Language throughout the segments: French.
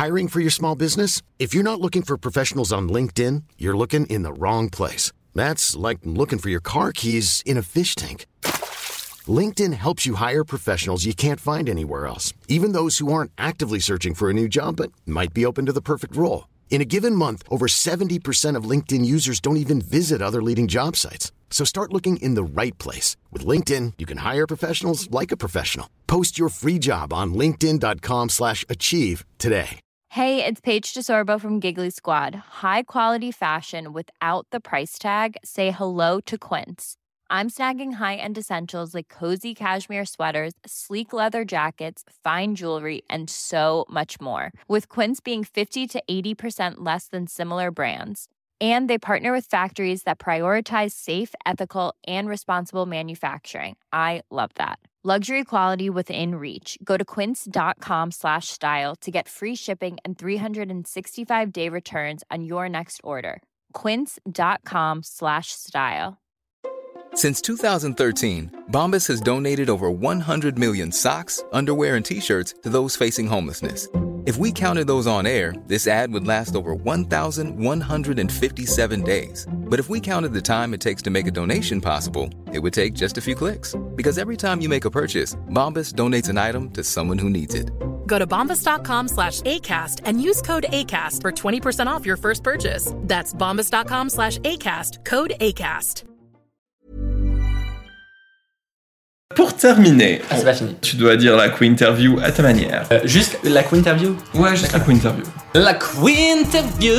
Hiring for your small business? If you're not looking for professionals on LinkedIn, you're looking in the wrong place. That's like looking for your car keys in a fish tank. LinkedIn helps you hire professionals you can't find anywhere else, even those who aren't actively searching for a new job but might be open to the perfect role. In a given month, over 70% of LinkedIn users don't even visit other leading job sites. So start looking in the right place. With LinkedIn, you can hire professionals like a professional. Post your free job on linkedin.com/achieve today. Hey, it's Paige DeSorbo from Giggly Squad. High quality fashion without the price tag. Say hello to Quince. I'm snagging high-end essentials like cozy cashmere sweaters, sleek leather jackets, fine jewelry, and so much more. With Quince being 50 to 80% less than similar brands. And they partner with factories that prioritize safe, ethical, and responsible manufacturing. I love that. Luxury quality within reach. Go to quince.com/style to get free shipping and 365-day returns on your next order. Quince.com/style. Since 2013, Bombas has donated over 100 million socks, underwear, and T-shirts to those facing homelessness. If we counted those on air, this ad would last over 1,157 days. But if we counted the time it takes to make a donation possible, it would take just a few clicks. Because every time you make a purchase, Bombas donates an item to someone who needs it. Go to bombas.com/ACAST and use code ACAST for 20% off your first purchase. That's bombas.com/ACAST, code ACAST. Pour terminer, c'est pas fini. Tu dois dire la Quinterview à ta manière. Juste la Quinterview. Ouais, juste la Quinterview. La Quinterview.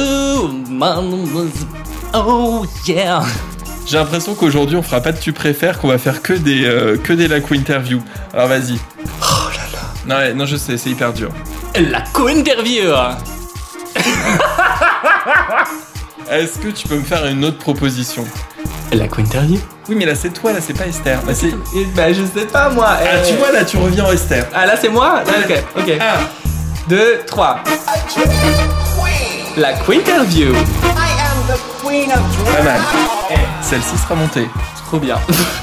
Oh yeah. J'ai l'impression qu'aujourd'hui on fera pas de tu préfères, qu'on va faire que des la Quinterview. Alors vas-y. Oh là là. Non, je sais, c'est hyper dur. La Quinterview. Est-ce que tu peux me faire une autre proposition? La Quinterview. Oui, mais là c'est toi, là c'est pas Esther. Là, c'est... Bah je sais pas moi. Ah tu vois là tu reviens en Esther. Ah là c'est moi. Ok. 1, 2, 3. La Quinterview. I am the queen of drag. Pas mal. Celle-ci sera montée. Trop bien.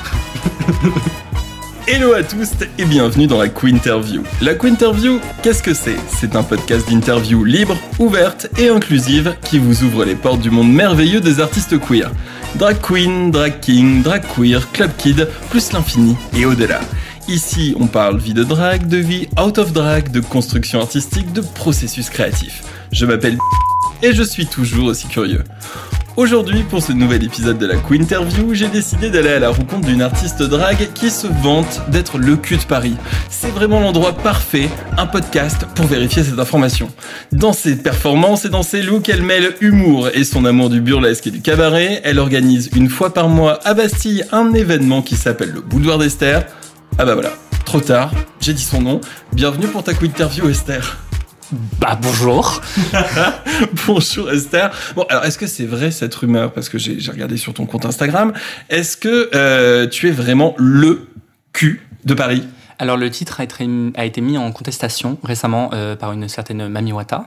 Hello à tous et bienvenue dans la Quinterview. La Quinterview, qu'est-ce que c'est ? C'est un podcast d'interview libre, ouverte et inclusive qui vous ouvre les portes du monde merveilleux des artistes queer. Drag queen, drag king, drag queer, club kid, plus l'infini et au-delà. Ici, on parle vie de drag, de vie out of drag, de construction artistique, de processus créatif. Je m'appelle et je suis toujours aussi curieux. Aujourd'hui, pour ce nouvel épisode de la Quinterview, j'ai décidé d'aller à la rencontre d'une artiste drag qui se vante d'être le cul de Paris. C'est vraiment l'endroit parfait, un podcast pour vérifier cette information. Dans ses performances et dans ses looks, elle mêle humour et son amour du burlesque et du cabaret. Elle organise une fois par mois à Bastille un événement qui s'appelle le Boudoir d'Esther. Ah bah voilà, trop tard, j'ai dit son nom. Bienvenue pour ta Quinterview, Esther. Bah bonjour. Bonjour Esther. Bon alors est-ce que c'est vrai cette rumeur, parce que j'ai regardé sur ton compte Instagram, est-ce que tu es vraiment le cul de Paris ? Alors le titre a été mis en contestation récemment par une certaine Mami Wata,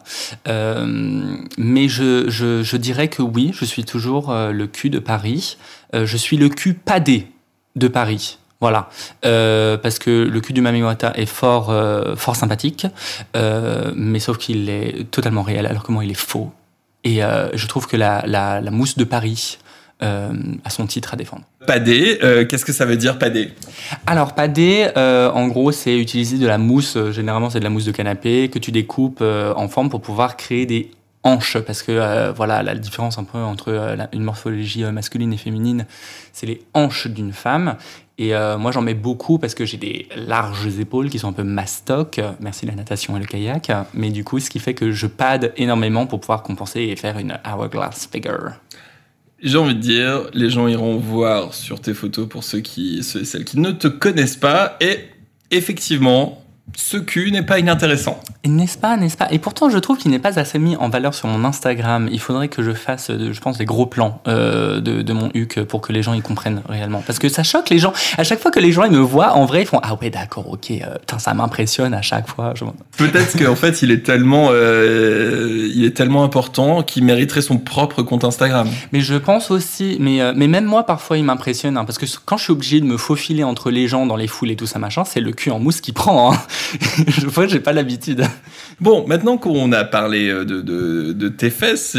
mais je dirais que oui, je suis toujours le cul de Paris. Je suis le cul padé de Paris. Voilà, parce que le cul du Mami Wata est fort sympathique, mais sauf qu'il est totalement réel, alors que moi il est faux. Et je trouve que la mousse de Paris a son titre à défendre. Padé, qu'est-ce que ça veut dire padé ? Alors padé, en gros, c'est utiliser de la mousse. Généralement, c'est de la mousse de canapé que tu découpes en forme pour pouvoir créer des hanches, parce que voilà, la différence un peu entre une morphologie masculine et féminine, c'est les hanches d'une femme. Et moi, j'en mets beaucoup parce que j'ai des larges épaules qui sont un peu mastoc. Merci la natation et le kayak. Mais du coup, ce qui fait que je pad énormément pour pouvoir compenser et faire une hourglass figure. J'ai envie de dire, les gens iront voir sur tes photos pour ceux et celles qui ne te connaissent pas. Et effectivement, ce cul n'est pas inintéressant. N'est-ce pas ? Et pourtant, je trouve qu'il n'est pas assez mis en valeur sur mon Instagram. Il faudrait que je fasse, je pense, des gros plans de mon huc pour que les gens y comprennent réellement. Parce que ça choque les gens. À chaque fois que les gens ils me voient, en vrai, ils font « Ah ouais, d'accord, ok, putain, ça m'impressionne à chaque fois. » Peut-être qu'en fait, il est tellement important qu'il mériterait son propre compte Instagram. Mais je pense aussi... Mais même moi, parfois, il m'impressionne. Hein, parce que quand je suis obligé de me faufiler entre les gens dans les foules et tout ça, machin, c'est le cul en mousse qui prend. Hein. Je vois que j'ai pas l'habitude. Bon, maintenant qu'on a parlé de tes fesses,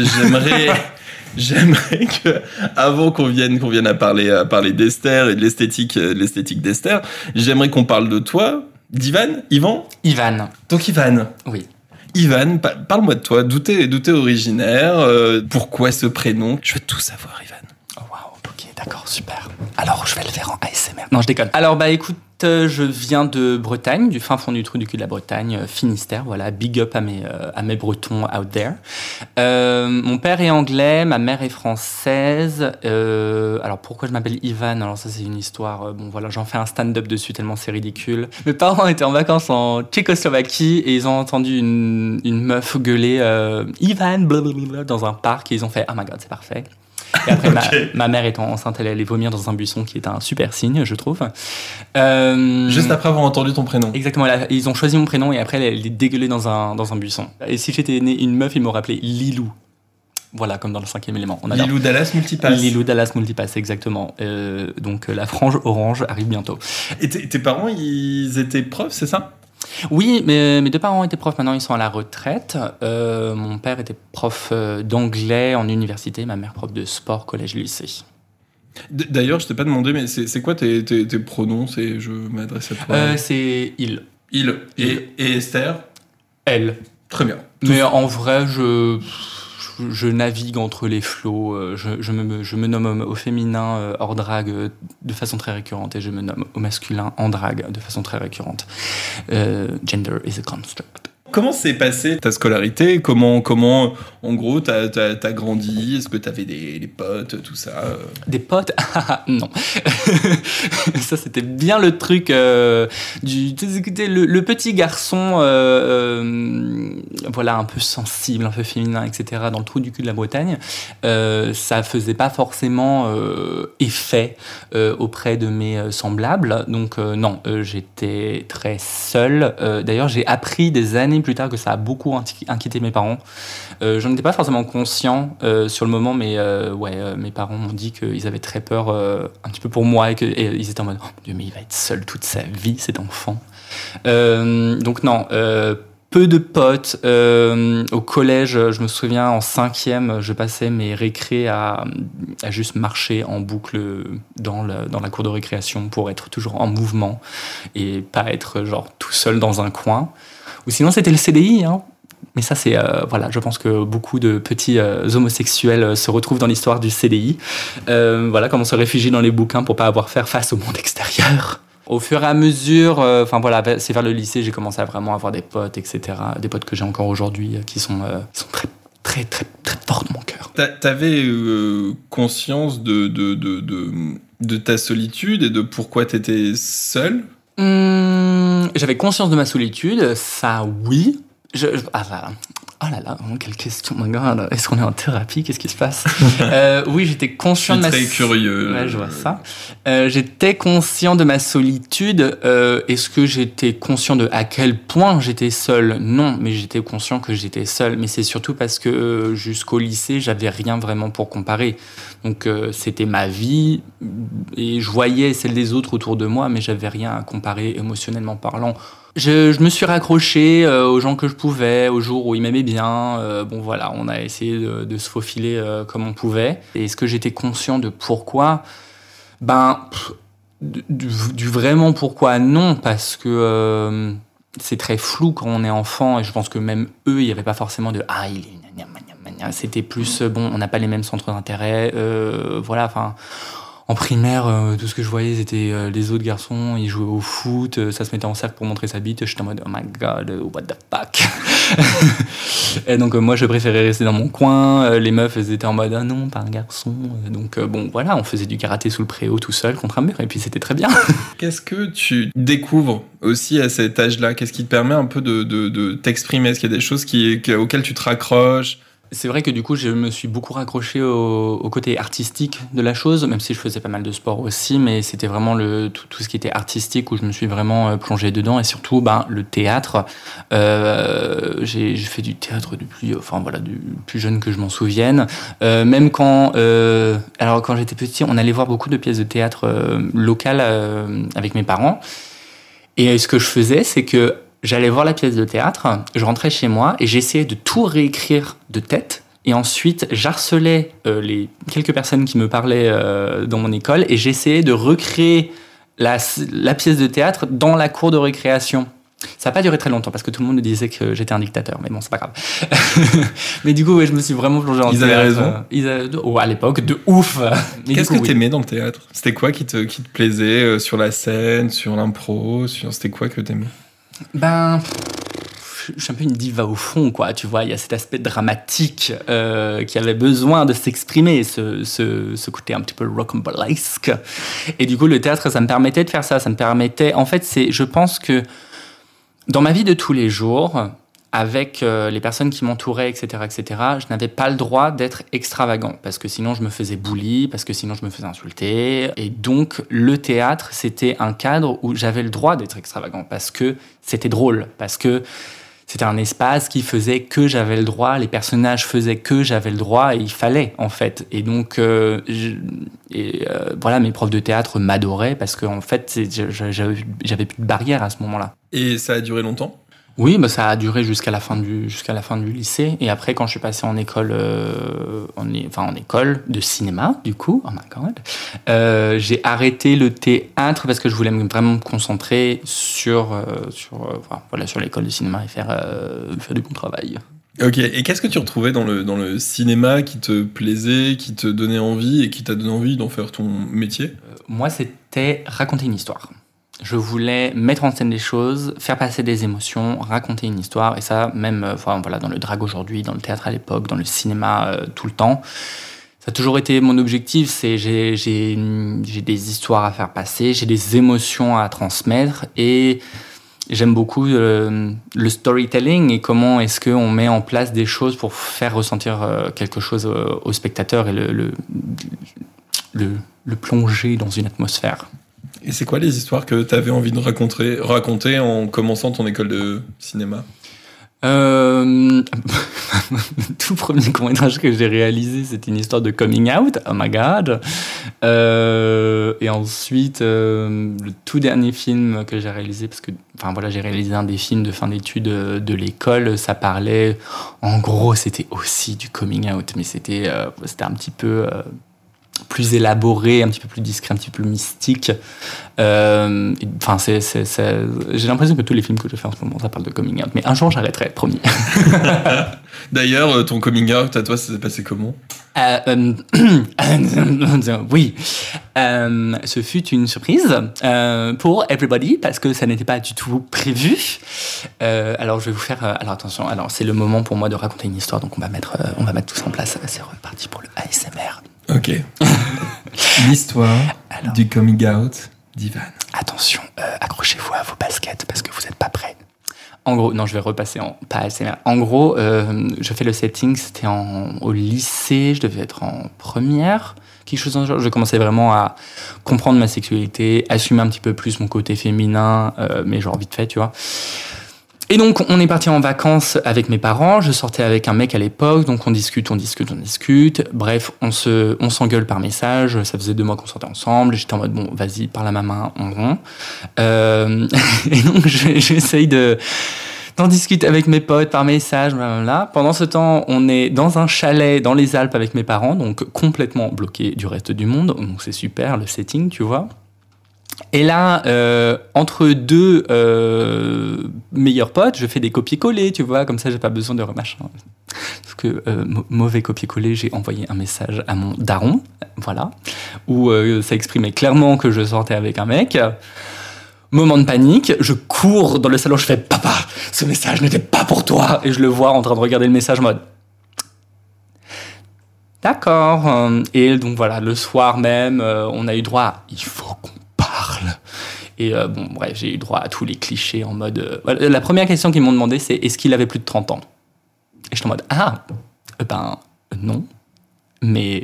j'aimerais que, avant qu'on vienne à parler d'Esther et de l'esthétique d'Esther, j'aimerais qu'on parle de toi, d'Ivan, Ivan. Donc Ivan. Oui. Ivan, parle-moi de toi, d'où t'es originaire, pourquoi ce prénom? Je veux tout savoir, Ivan. Oh waouh, ok, d'accord, super. Alors, je vais le faire en ASMR. Non, je déconne. Alors, écoute, je viens de Bretagne, du fin fond du trou du cul de la Bretagne, Finistère, voilà, big up à mes Bretons out there. Mon père est anglais, ma mère est française. Alors, pourquoi je m'appelle Ivan? Alors ça, c'est une histoire, bon voilà, j'en fais un stand-up dessus tellement c'est ridicule. Mes parents étaient en vacances en Tchécoslovaquie et ils ont entendu une meuf gueuler Ivan blablabla dans un parc et ils ont fait « Oh my god, c'est parfait ». Et après, okay. ma mère étant enceinte, elle allait vomir dans un buisson, qui est un super signe, je trouve. Juste après avoir entendu ton prénom. Exactement, ils ont choisi mon prénom et après, elle est dégueulée dans un buisson. Et si j'étais né une meuf, ils m'auraient appelé Lilou. Voilà, comme dans le 5e élément. Lilou Dallas Multipass. Lilou Dallas Multipass, exactement. Donc, la frange orange arrive bientôt. Et tes parents, ils étaient profs, c'est ça ? Oui, mais mes deux parents étaient profs, maintenant ils sont à la retraite. Mon père était prof d'anglais en université, ma mère prof de sport, collège, lycée. D'ailleurs, je t'ai pas demandé, mais c'est quoi tes pronoms? Je m'adresse à toi. C'est il. Et Esther? Elle. Très bien. Mais en vrai, je navigue entre les flots, je me nomme au féminin hors drague de façon très récurrente et je me nomme au masculin en drague de façon très récurrente. Gender is a construct. Comment s'est passée ta scolarité? Comment en gros, t'as grandi? Est-ce que t'avais des potes, tout ça? Des potes? Non. Ça, c'était bien le truc le petit garçon, voilà, un peu sensible, un peu féminin, etc., dans le trou du cul de la Bretagne. Ça faisait pas forcément effet auprès de mes semblables. Donc, non, j'étais très seul. D'ailleurs, j'ai appris des années plus tard que ça a beaucoup inquiété mes parents. J'en étais pas forcément conscient sur le moment, mais mes parents m'ont dit qu'ils avaient très peur un petit peu pour moi et ils étaient en mode « Oh mon Dieu, mais il va être seul toute sa vie, cet enfant ». Donc non, peu de potes. Au collège, je me souviens, en 5e, je passais mes récrés à juste marcher en boucle dans la cour de récréation pour être toujours en mouvement et pas être genre tout seul dans un coin. Ou sinon, c'était le CDI, hein. Mais ça, c'est... voilà, je pense que beaucoup de petits homosexuels se retrouvent dans l'histoire du CDI. Voilà, comme on se réfugie dans les bouquins pour pas avoir à faire face au monde extérieur. Au fur et à mesure, c'est vers le lycée, j'ai commencé à vraiment avoir des potes, etc. Des potes que j'ai encore aujourd'hui, qui sont très, très, très, très forts dans mon cœur. T'avais conscience de ta solitude et de pourquoi t'étais seul? J'avais conscience de ma solitude, ça oui. Oh là là, quelle question, my God. Est-ce qu'on est en thérapie? Qu'est-ce qui se passe? Oui, j'étais conscient de ma... Je suis très curieux. Ouais, je vois ça. J'étais conscient de ma solitude. Est-ce que j'étais conscient de à quel point j'étais seul? Non, mais j'étais conscient que j'étais seul. Mais c'est surtout parce que jusqu'au lycée, j'avais rien vraiment pour comparer. Donc c'était ma vie et je voyais celle des autres autour de moi, mais j'avais rien à comparer émotionnellement parlant. Je me suis raccroché aux gens que je pouvais, aux jours où ils m'aimaient bien. Bon voilà, on a essayé de se faufiler comme on pouvait. Et est-ce que j'étais conscient de pourquoi? Du vraiment pourquoi, non, parce que c'est très flou quand on est enfant. Et je pense que même eux, il n'y avait pas forcément de « Ah, il est... » C'était plus, bon, on n'a pas les mêmes centres d'intérêt. Voilà, enfin... En primaire, tout ce que je voyais, c'était les autres garçons, ils jouaient au foot, ça se mettait en cercle pour montrer sa bite. J'étais en mode, oh my god, what the fuck. Et donc, moi, je préférais rester dans mon coin. Les meufs, elles étaient en mode, ah non, pas un garçon. Donc, bon, voilà, on faisait du karaté sous le préau tout seul contre un mur, et puis c'était très bien. Qu'est-ce que tu découvres aussi à cet âge-là? Qu'est-ce qui te permet un peu de t'exprimer? Est-ce qu'il y a des choses auxquelles tu te raccroches? C'est vrai que du coup, je me suis beaucoup raccroché au côté artistique de la chose, même si je faisais pas mal de sport aussi, mais c'était vraiment tout ce qui était artistique où je me suis vraiment plongé dedans, et surtout le théâtre. J'ai fait du théâtre du plus jeune que je m'en souvienne. Même quand j'étais petit, on allait voir beaucoup de pièces de théâtre locales avec mes parents. Et ce que je faisais, c'est que j'allais voir la pièce de théâtre, je rentrais chez moi et j'essayais de tout réécrire de tête. Et ensuite, j'harcelais les quelques personnes qui me parlaient dans mon école et j'essayais de recréer la pièce de théâtre dans la cour de récréation. Ça n'a pas duré très longtemps parce que tout le monde me disait que j'étais un dictateur, mais bon, c'est pas grave. Mais du coup, ouais, je me suis vraiment plongé en théâtre. Ils avaient raison. À l'époque, de ouf. Mais qu'est-ce que t'aimais dans le théâtre ? C'était quoi qui te plaisait sur la scène, sur l'impro, c'était quoi que t'aimais ? Je suis un peu une diva au fond, quoi. Tu vois, il y a cet aspect dramatique qui avait besoin de s'exprimer, ce côté un petit peu rocambolesque. Et du coup, le théâtre, ça me permettait de faire ça. Ça me permettait... En fait, je pense que dans ma vie de tous les jours, avec les personnes qui m'entouraient, etc., je n'avais pas le droit d'être extravagant, parce que sinon je me faisais bully, parce que sinon je me faisais insulter. Et donc, le théâtre, c'était un cadre où j'avais le droit d'être extravagant, parce que c'était drôle, parce que c'était un espace qui faisait que j'avais le droit, les personnages faisaient que j'avais le droit, et il fallait, en fait. Et donc, voilà, mes profs de théâtre m'adoraient, parce qu'en fait, j'avais plus de barrière à ce moment-là. Et ça a duré longtemps ? Oui, ça a duré jusqu'à la fin du lycée. Et après, quand je suis passé en école, en école de cinéma, du coup, oh my god, j'ai arrêté le théâtre parce que je voulais vraiment me concentrer sur l'école de cinéma et faire du bon travail. Ok, et qu'est-ce que tu retrouvais dans le cinéma qui te plaisait, qui te donnait envie et qui t'a donné envie d'en faire ton métier ? Moi, c'était raconter une histoire. Je voulais mettre en scène des choses, faire passer des émotions, raconter une histoire. Et ça, même dans le drag aujourd'hui, dans le théâtre à l'époque, dans le cinéma tout le temps. Ça a toujours été mon objectif. J'ai des histoires à faire passer, j'ai des émotions à transmettre. Et j'aime beaucoup le storytelling et comment est-ce qu'on met en place des choses pour faire ressentir quelque chose au spectateur et le plonger dans une atmosphère. Et c'est quoi les histoires que tu avais envie de raconter en commençant ton école de cinéma ? Le tout premier court-métrage que j'ai réalisé, c'était une histoire de coming out. Oh my god. Et ensuite, le tout dernier film que j'ai réalisé, parce que j'ai réalisé un des films de fin d'études de l'école, ça parlait... En gros, c'était aussi du coming out, mais c'était un petit peu... plus élaboré, un petit peu plus discret, un petit peu plus mystique. J'ai l'impression que tous les films que je fais en ce moment, ça parle de coming out. Mais un jour, j'arrêterai, promis. D'ailleurs, ton coming out, à toi, ça s'est passé comment ? Oui. Ce fut une surprise pour everybody, parce que ça n'était pas du tout prévu. Alors, je vais vous faire... alors, attention, c'est le moment pour moi de raconter une histoire, donc on va mettre tout ça en place. C'est reparti pour le ASMR. Ok. L'histoire du coming out d'Ivan. Attention, accrochez-vous à vos baskets parce que vous n'êtes pas prêts. En gros, non, je vais repasser pas ASMR. En gros, je fais le setting, c'était au lycée, je devais être en première, quelque chose dans ce genre. Je commençais vraiment à comprendre ma sexualité, assumer un petit peu plus mon côté féminin, mais genre vite fait, tu vois. Et donc, on est parti en vacances avec mes parents. Je sortais avec un mec à l'époque, donc on discute. Bref, on s'engueule par message. Ça faisait 2 mois qu'on sortait ensemble. J'étais en mode, bon, vas-y, parle à ma main, on rompt. Et donc, j'essaye d'en discuter avec mes potes par message, blablabla. Pendant ce temps, on est dans un chalet dans les Alpes avec mes parents, donc complètement bloqué du reste du monde. Donc, c'est super, le setting, tu vois. Et là, entre 2 meilleurs potes, je fais des copier-coller, tu vois, comme ça j'ai pas besoin de remachin. Parce que mauvais copier-coller, j'ai envoyé un message à mon daron, voilà, où ça exprimait clairement que je sortais avec un mec. Moment de panique, je cours dans le salon, je fais « Papa, ce message n'était pas pour toi !» Et je le vois en train de regarder le message en mode « D'accord !» Et donc voilà, le soir même, on a eu droit à « Il faut qu'on parle !» Et bref, j'ai eu droit à tous les clichés en mode... la première question qu'ils m'ont demandé, c'est « Est-ce qu'il avait plus de 30 ans ?» Et j'étais en mode « Ah, non, mais... »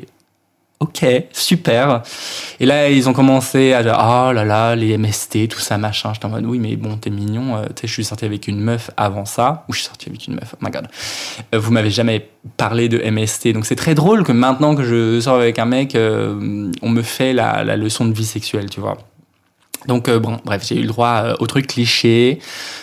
Ok, super. Et là, ils ont commencé à dire, oh là là, les MST, tout ça, machin. J'étais en mode, oui, mais bon, t'es mignon. Tu sais, je suis sorti avec une meuf avant ça. Ou je suis sorti avec une meuf, oh my god. Vous m'avez jamais parlé de MST. Donc c'est très drôle que maintenant que je sors avec un mec, on me fait la leçon de vie sexuelle, tu vois. Donc bon, bref, j'ai eu le droit au truc cliché.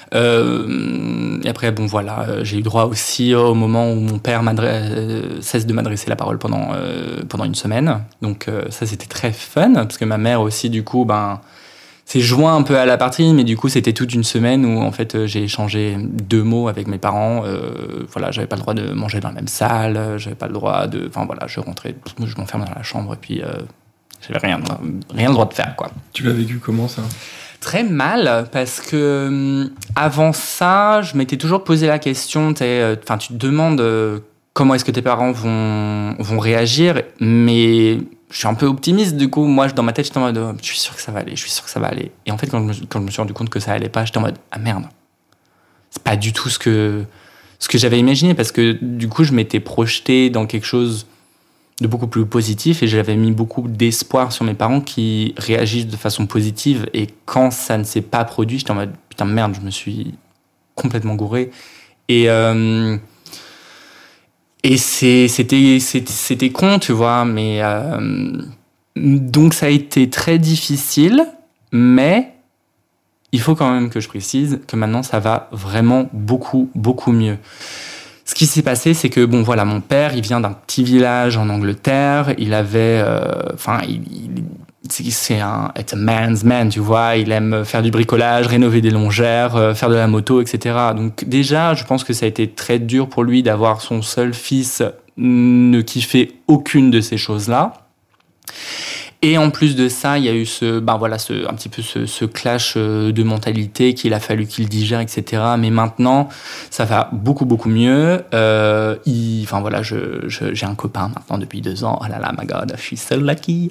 Et après, bon voilà, j'ai eu droit aussi au moment où mon père cesse de m'adresser la parole pendant une semaine. Donc ça, c'était très fun, parce que ma mère aussi, du coup, s'est joint un peu à la partie, mais du coup, c'était toute une semaine où, en fait, j'ai échangé 2 mots avec mes parents. Voilà, j'avais pas le droit de manger dans la même salle, j'avais pas le droit de... Enfin voilà, je rentrais, je m'enfermais dans la chambre, et puis j'avais rien le droit de faire, quoi. Tu l'as vécu comment, ça ? Très mal, parce que avant ça, je m'étais toujours posé la question, tu te demandes comment est-ce que tes parents vont réagir, mais je suis un peu optimiste, du coup, moi, dans ma tête, j'étais en mode, je suis sûr que ça va aller. Et en fait, quand je me suis rendu compte que ça allait pas, j'étais en mode, ah merde, c'est pas du tout ce que j'avais imaginé, parce que du coup, je m'étais projeté dans quelque chose de beaucoup plus positif, et j'avais mis beaucoup d'espoir sur mes parents qui réagissent de façon positive, et quand ça ne s'est pas produit, j'étais en mode putain merde, je me suis complètement gouré, et c'était con, tu vois, mais donc ça a été très difficile, mais il faut quand même que je précise que maintenant ça va vraiment beaucoup beaucoup mieux. Ce qui s'est passé, c'est que, bon, voilà, mon père, il vient d'un petit village en Angleterre. Il avait... it's a man's man, tu vois. Il aime faire du bricolage, rénover des longères, faire de la moto, etc. Donc, déjà, je pense que ça a été très dur pour lui d'avoir son seul fils ne kiffer aucune de ces choses-là. Et en plus de ça, il y a eu un petit peu ce clash de mentalité qu'il a fallu qu'il digère, etc. Mais maintenant, ça va beaucoup, beaucoup mieux. J'ai un copain maintenant depuis 2 ans. Oh là là, my God, je suis so lucky.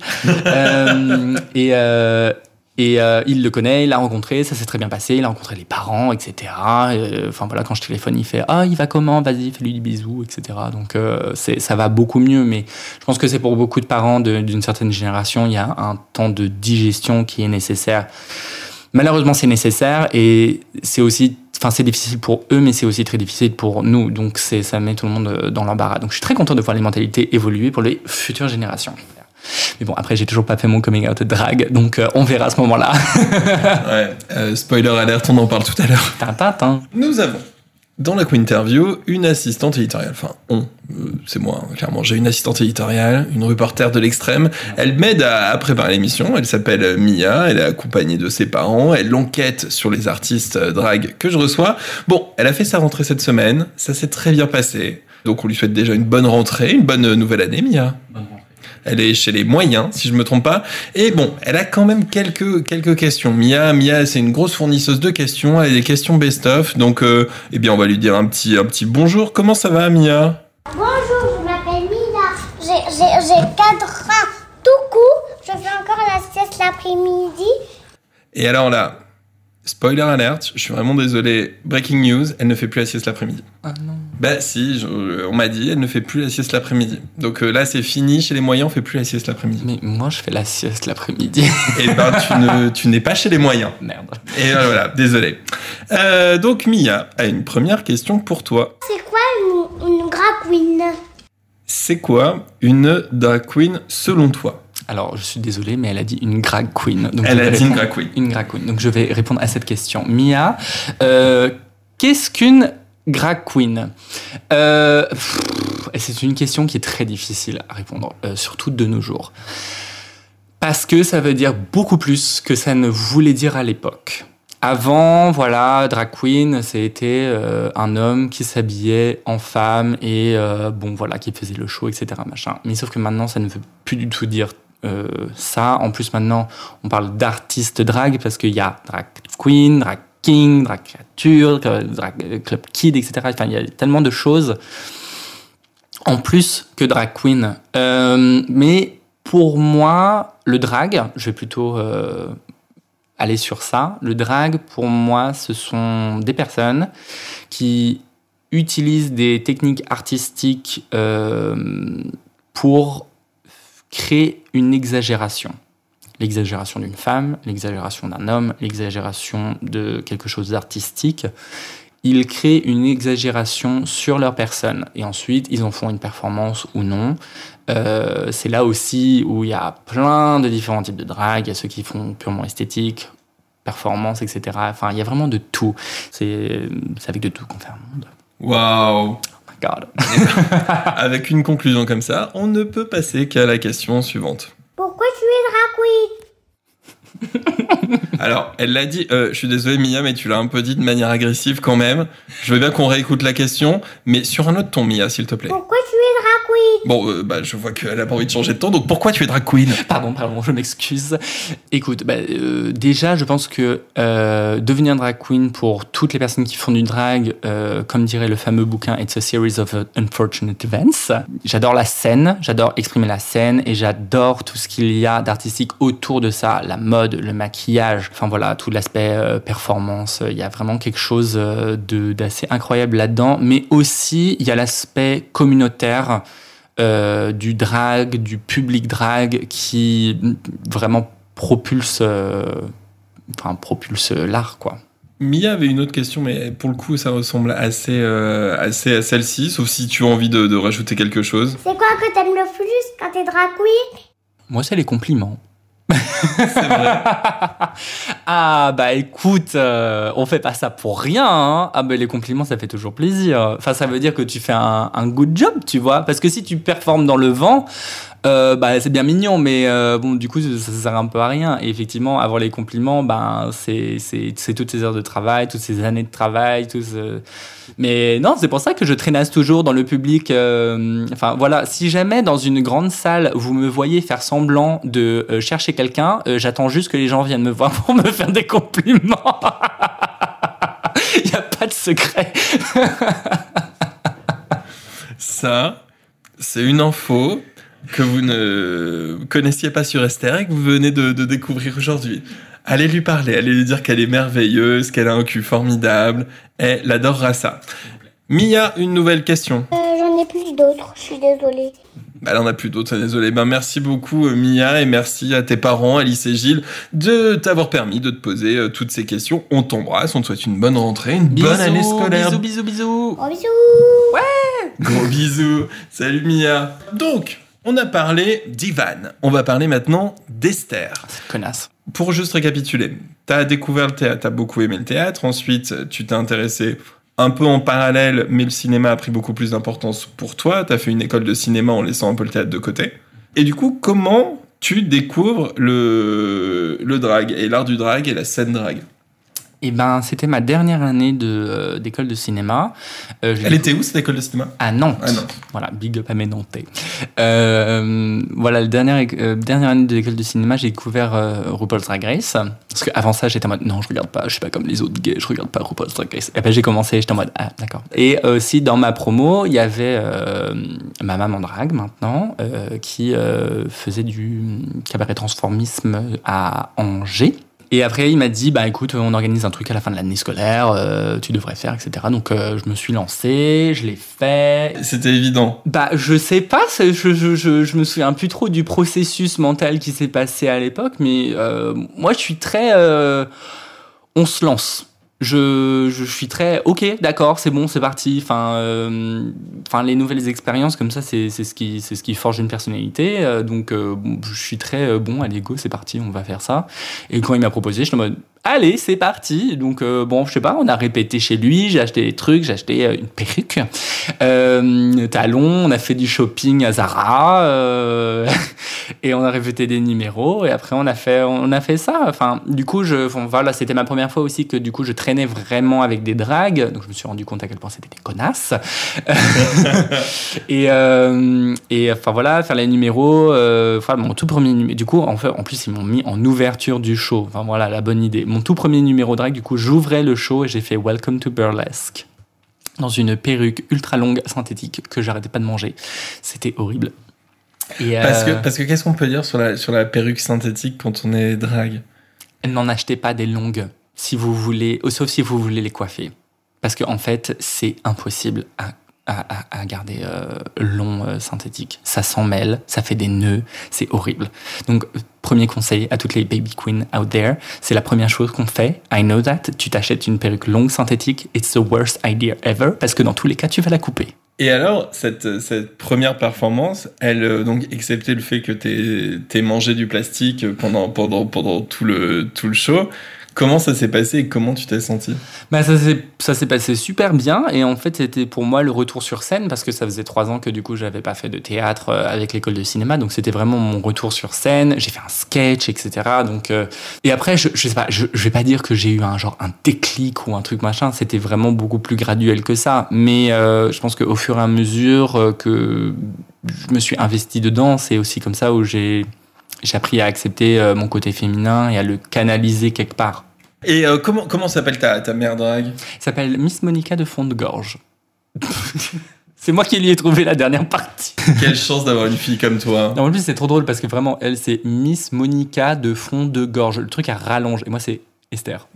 Il le connaît, il l'a rencontré, ça s'est très bien passé, il a rencontré les parents, etc. Quand je téléphone, il fait « Ah, il va comment ? Vas-y, fais-lui des bisous, etc. » Donc, ça va beaucoup mieux, mais je pense que c'est pour beaucoup de parents d'une certaine génération, il y a un temps de digestion qui est nécessaire. Malheureusement, c'est nécessaire, et c'est aussi... c'est difficile pour eux, mais c'est aussi très difficile pour nous. Donc, ça met tout le monde dans l'embarras. Donc, je suis très content de voir les mentalités évoluer pour les futures générations. Mais bon, après, j'ai toujours pas fait mon coming out de drague, donc on verra à ce moment-là. Ouais, spoiler alert, on en parle tout à l'heure. Tintin. Nous avons, dans la Quinterview, une assistante éditoriale. C'est moi, hein, clairement. J'ai une assistante éditoriale, une reporter de l'extrême. Elle m'aide à préparer l'émission. Elle s'appelle Mia, elle est accompagnée de ses parents. Elle enquête sur les artistes drague que je reçois. Bon, elle a fait sa rentrée cette semaine, ça s'est très bien passé. Donc on lui souhaite déjà une bonne rentrée, une bonne nouvelle année, Mia. Bonne rentrée. Elle est chez les moyens, si je me trompe pas. Et bon, elle a quand même quelques questions. Mia, c'est une grosse fournisseuse de questions. Elle a des questions best-of. Donc, on va lui dire un petit bonjour. Comment ça va, Mia ? Bonjour, je m'appelle Mia. J'ai 4 ans. Tout court, je fais encore la sieste l'après-midi. Et alors là, spoiler alert, je suis vraiment désolé. Breaking news, elle ne fait plus la sieste l'après-midi. Ah non. Bah si, on m'a dit, elle ne fait plus la sieste l'après-midi. Donc là, c'est fini, chez les moyens, on fait plus la sieste l'après-midi. Mais moi, je fais la sieste l'après-midi. Eh ben, tu n'es pas chez les moyens. Merde. Et voilà, désolé. Donc Mia a une première question pour toi. C'est quoi une drag queen ? C'est quoi une drag queen selon toi ? Alors, je suis désolé, mais elle a dit une drag queen. Donc elle a dit une drag queen. Une drag queen. Donc, je vais répondre à cette question. Mia, qu'est-ce qu'une drag queen ? C'est une question qui est très difficile à répondre, surtout de nos jours. Parce que ça veut dire beaucoup plus que ça ne voulait dire à l'époque. Avant, voilà, drag queen, c'était un homme qui s'habillait en femme et qui faisait le show, etc. Machin. Mais sauf que maintenant, ça ne veut plus du tout dire ça. En plus, maintenant, on parle d'artiste drag parce qu'il y a drag queen, drag king, drag créature, drag club kid, etc. Enfin, il y a tellement de choses en plus que drag queen. Mais pour moi, le drag, je vais plutôt aller sur ça. Le drag, pour moi, ce sont des personnes qui utilisent des techniques artistiques pour créer une exagération. L'exagération d'une femme, l'exagération d'un homme, l'exagération de quelque chose d'artistique. Ils créent une exagération sur leur personne. Et ensuite, ils en font une performance ou non. C'est là aussi où il y a plein de différents types de drag. Il y a ceux qui font purement esthétique, performance, etc. Enfin, il y a vraiment de tout. C'est avec de tout qu'on fait un monde. Waouh! God. Avec une conclusion comme ça, on ne peut passer qu'à la question suivante. Pourquoi tu es drag queen? Alors, elle l'a dit, je suis désolé Mia, mais tu l'as un peu dit de manière agressive quand même. Je veux bien qu'on réécoute la question, mais sur un autre ton, Mia, s'il te plaît. Pourquoi tu es drag queen? Bon, je vois qu'elle a pas envie de changer de ton, donc pourquoi tu es drag queen? Pardon, je m'excuse. Écoute, déjà, je pense que devenir drag queen pour toutes les personnes qui font du drag, comme dirait le fameux bouquin It's a Series of Unfortunate Events, j'adore la scène, j'adore exprimer la scène et j'adore tout ce qu'il y a d'artistique autour de ça, la mode, le maquillage, enfin voilà, tout l'aspect performance. Il y a vraiment quelque chose d'assez incroyable là-dedans, mais aussi il y a l'aspect communautaire du drag, du public drag qui vraiment propulse l'art, quoi. Mia avait une autre question, mais pour le coup, ça ressemble assez à celle-ci, sauf si tu as envie de rajouter quelque chose. C'est quoi que t'aimes le plus quand t'es drag queen? Moi, c'est les compliments. C'est vrai. Ah bah écoute, on fait pas ça pour rien, hein. Ah bah les compliments ça fait toujours plaisir. Enfin ça veut dire que tu fais un good job, tu vois. Parce que si tu performes dans le vent, c'est bien mignon, mais bon du coup ça sert un peu à rien. Et effectivement avoir les compliments, c'est toutes ces heures de travail, toutes ces années de travail, Mais non, c'est pour ça que je traînasse toujours dans le public. Enfin voilà, si jamais dans une grande salle vous me voyez faire semblant de chercher quelqu'un, j'attends juste que les gens viennent me voir pour me faire des compliments. Il n'y a pas de secret. Ça, c'est une info que vous ne connaissiez pas sur Esther et que vous venez de découvrir aujourd'hui. Allez lui parler, allez lui dire qu'elle est merveilleuse, qu'elle a un cul formidable. Elle adorera ça. Mia, une nouvelle question. J'en ai plus d'autres, je suis désolée. Elle en a plus d'autres, désolé. Merci beaucoup Mia et merci à tes parents, Alice et Gilles, de t'avoir permis de te poser toutes ces questions. On t'embrasse, on te souhaite une bonne rentrée, une bonne année scolaire. Bisous. Gros bisous. Ouais. Gros bisous. Salut Mia. Donc, on a parlé d'Ivan. On va parler maintenant d'Esther. Cette connasse. Pour juste récapituler, t'as découvert le théâtre, t'as beaucoup aimé le théâtre. Ensuite, tu t'es intéressé un peu en parallèle, mais le cinéma a pris beaucoup plus d'importance pour toi. T'as fait une école de cinéma en laissant un peu le théâtre de côté. Et du coup, comment tu découvres le drag et l'art du drag et la scène drag? Eh ben, c'était ma dernière année d'école de cinéma. Elle était où, cette école de cinéma? À Nantes. À Nantes. Voilà, big up à mes Nantais. Voilà, la dernière année de l'école de cinéma, j'ai découvert RuPaul's Drag Race. Parce qu'avant ça, j'étais en mode, non, je regarde pas, je suis pas comme les autres gays, je regarde pas RuPaul's Drag Race. Et ben, j'ai commencé, j'étais en mode, ah, d'accord. Et aussi, dans ma promo, il y avait ma maman drag, maintenant, qui faisait du cabaret transformisme à Angers. Et après, il m'a dit, écoute, on organise un truc à la fin de l'année scolaire, tu devrais faire, etc. Donc, je me suis lancé, je l'ai fait. C'était évident. Je sais pas, je me souviens plus trop du processus mental qui s'est passé à l'époque, mais moi, je suis très... on se lance. Je suis très ok, d'accord, c'est bon, c'est parti. Enfin, les nouvelles expériences comme ça, c'est ce qui forge une personnalité. Donc, je suis très bon, allez go, c'est parti, on va faire ça. Et quand il m'a proposé, je suis en mode allez, c'est parti. Donc, je sais pas, on a répété chez lui, j'ai acheté des trucs, j'ai acheté une perruque, talons, on a fait du shopping à Zara, et on a répété des numéros, et après on a fait ça. Enfin, du coup, voilà, c'était ma première fois aussi que du coup je traînais vraiment avec des dragues, donc je me suis rendu compte à quel point c'était des connasses. et enfin voilà, faire les numéros, mon tout premier numéro. Du coup, en plus ils m'ont mis en ouverture du show. Enfin voilà, la bonne idée. Mon tout premier numéro drag, du coup, j'ouvrais le show et j'ai fait Welcome to Burlesque dans une perruque ultra longue synthétique que j'arrêtais pas de manger. C'était horrible. Et parce que qu'est-ce qu'on peut dire sur la perruque synthétique quand on est drag? N'en achetez pas des longues si vous voulez, sauf si vous voulez les coiffer. Parce qu'en fait, c'est impossible à garder long synthétique. Ça s'en mêle, ça fait des nœuds, c'est horrible. Donc, premier conseil à toutes les baby queens out there, c'est la première chose qu'on fait. I know that. Tu t'achètes une perruque longue synthétique, it's the worst idea ever, parce que dans tous les cas, tu vas la couper. Et alors, cette première performance, elle, donc, excepté le fait que t'aies mangé du plastique pendant tout le show, Comment ça s'est passé et comment tu t'es senti ? Bah ça s'est passé super bien et en fait c'était pour moi le retour sur scène parce que ça faisait 3 ans que du coup j'avais pas fait de théâtre avec l'école de cinéma, donc c'était vraiment mon retour sur scène. J'ai fait un sketch, etc. Donc et après je sais pas, je vais pas dire que j'ai eu un déclic ou un truc machin, c'était vraiment beaucoup plus graduel que ça, mais je pense qu'au fur et à mesure que je me suis investi dedans, c'est aussi comme ça où j'ai appris à accepter mon côté féminin et à le canaliser quelque part. Et comment s'appelle ta mère drague ? Elle s'appelle Miss Monica de Fond de Gorge. C'est moi qui lui ai trouvé la dernière partie. Quelle chance d'avoir une fille comme toi. Non, en plus, c'est trop drôle parce que vraiment, elle, c'est Miss Monica de Fond de Gorge. Le truc, elle rallonge. Et moi, c'est Esther.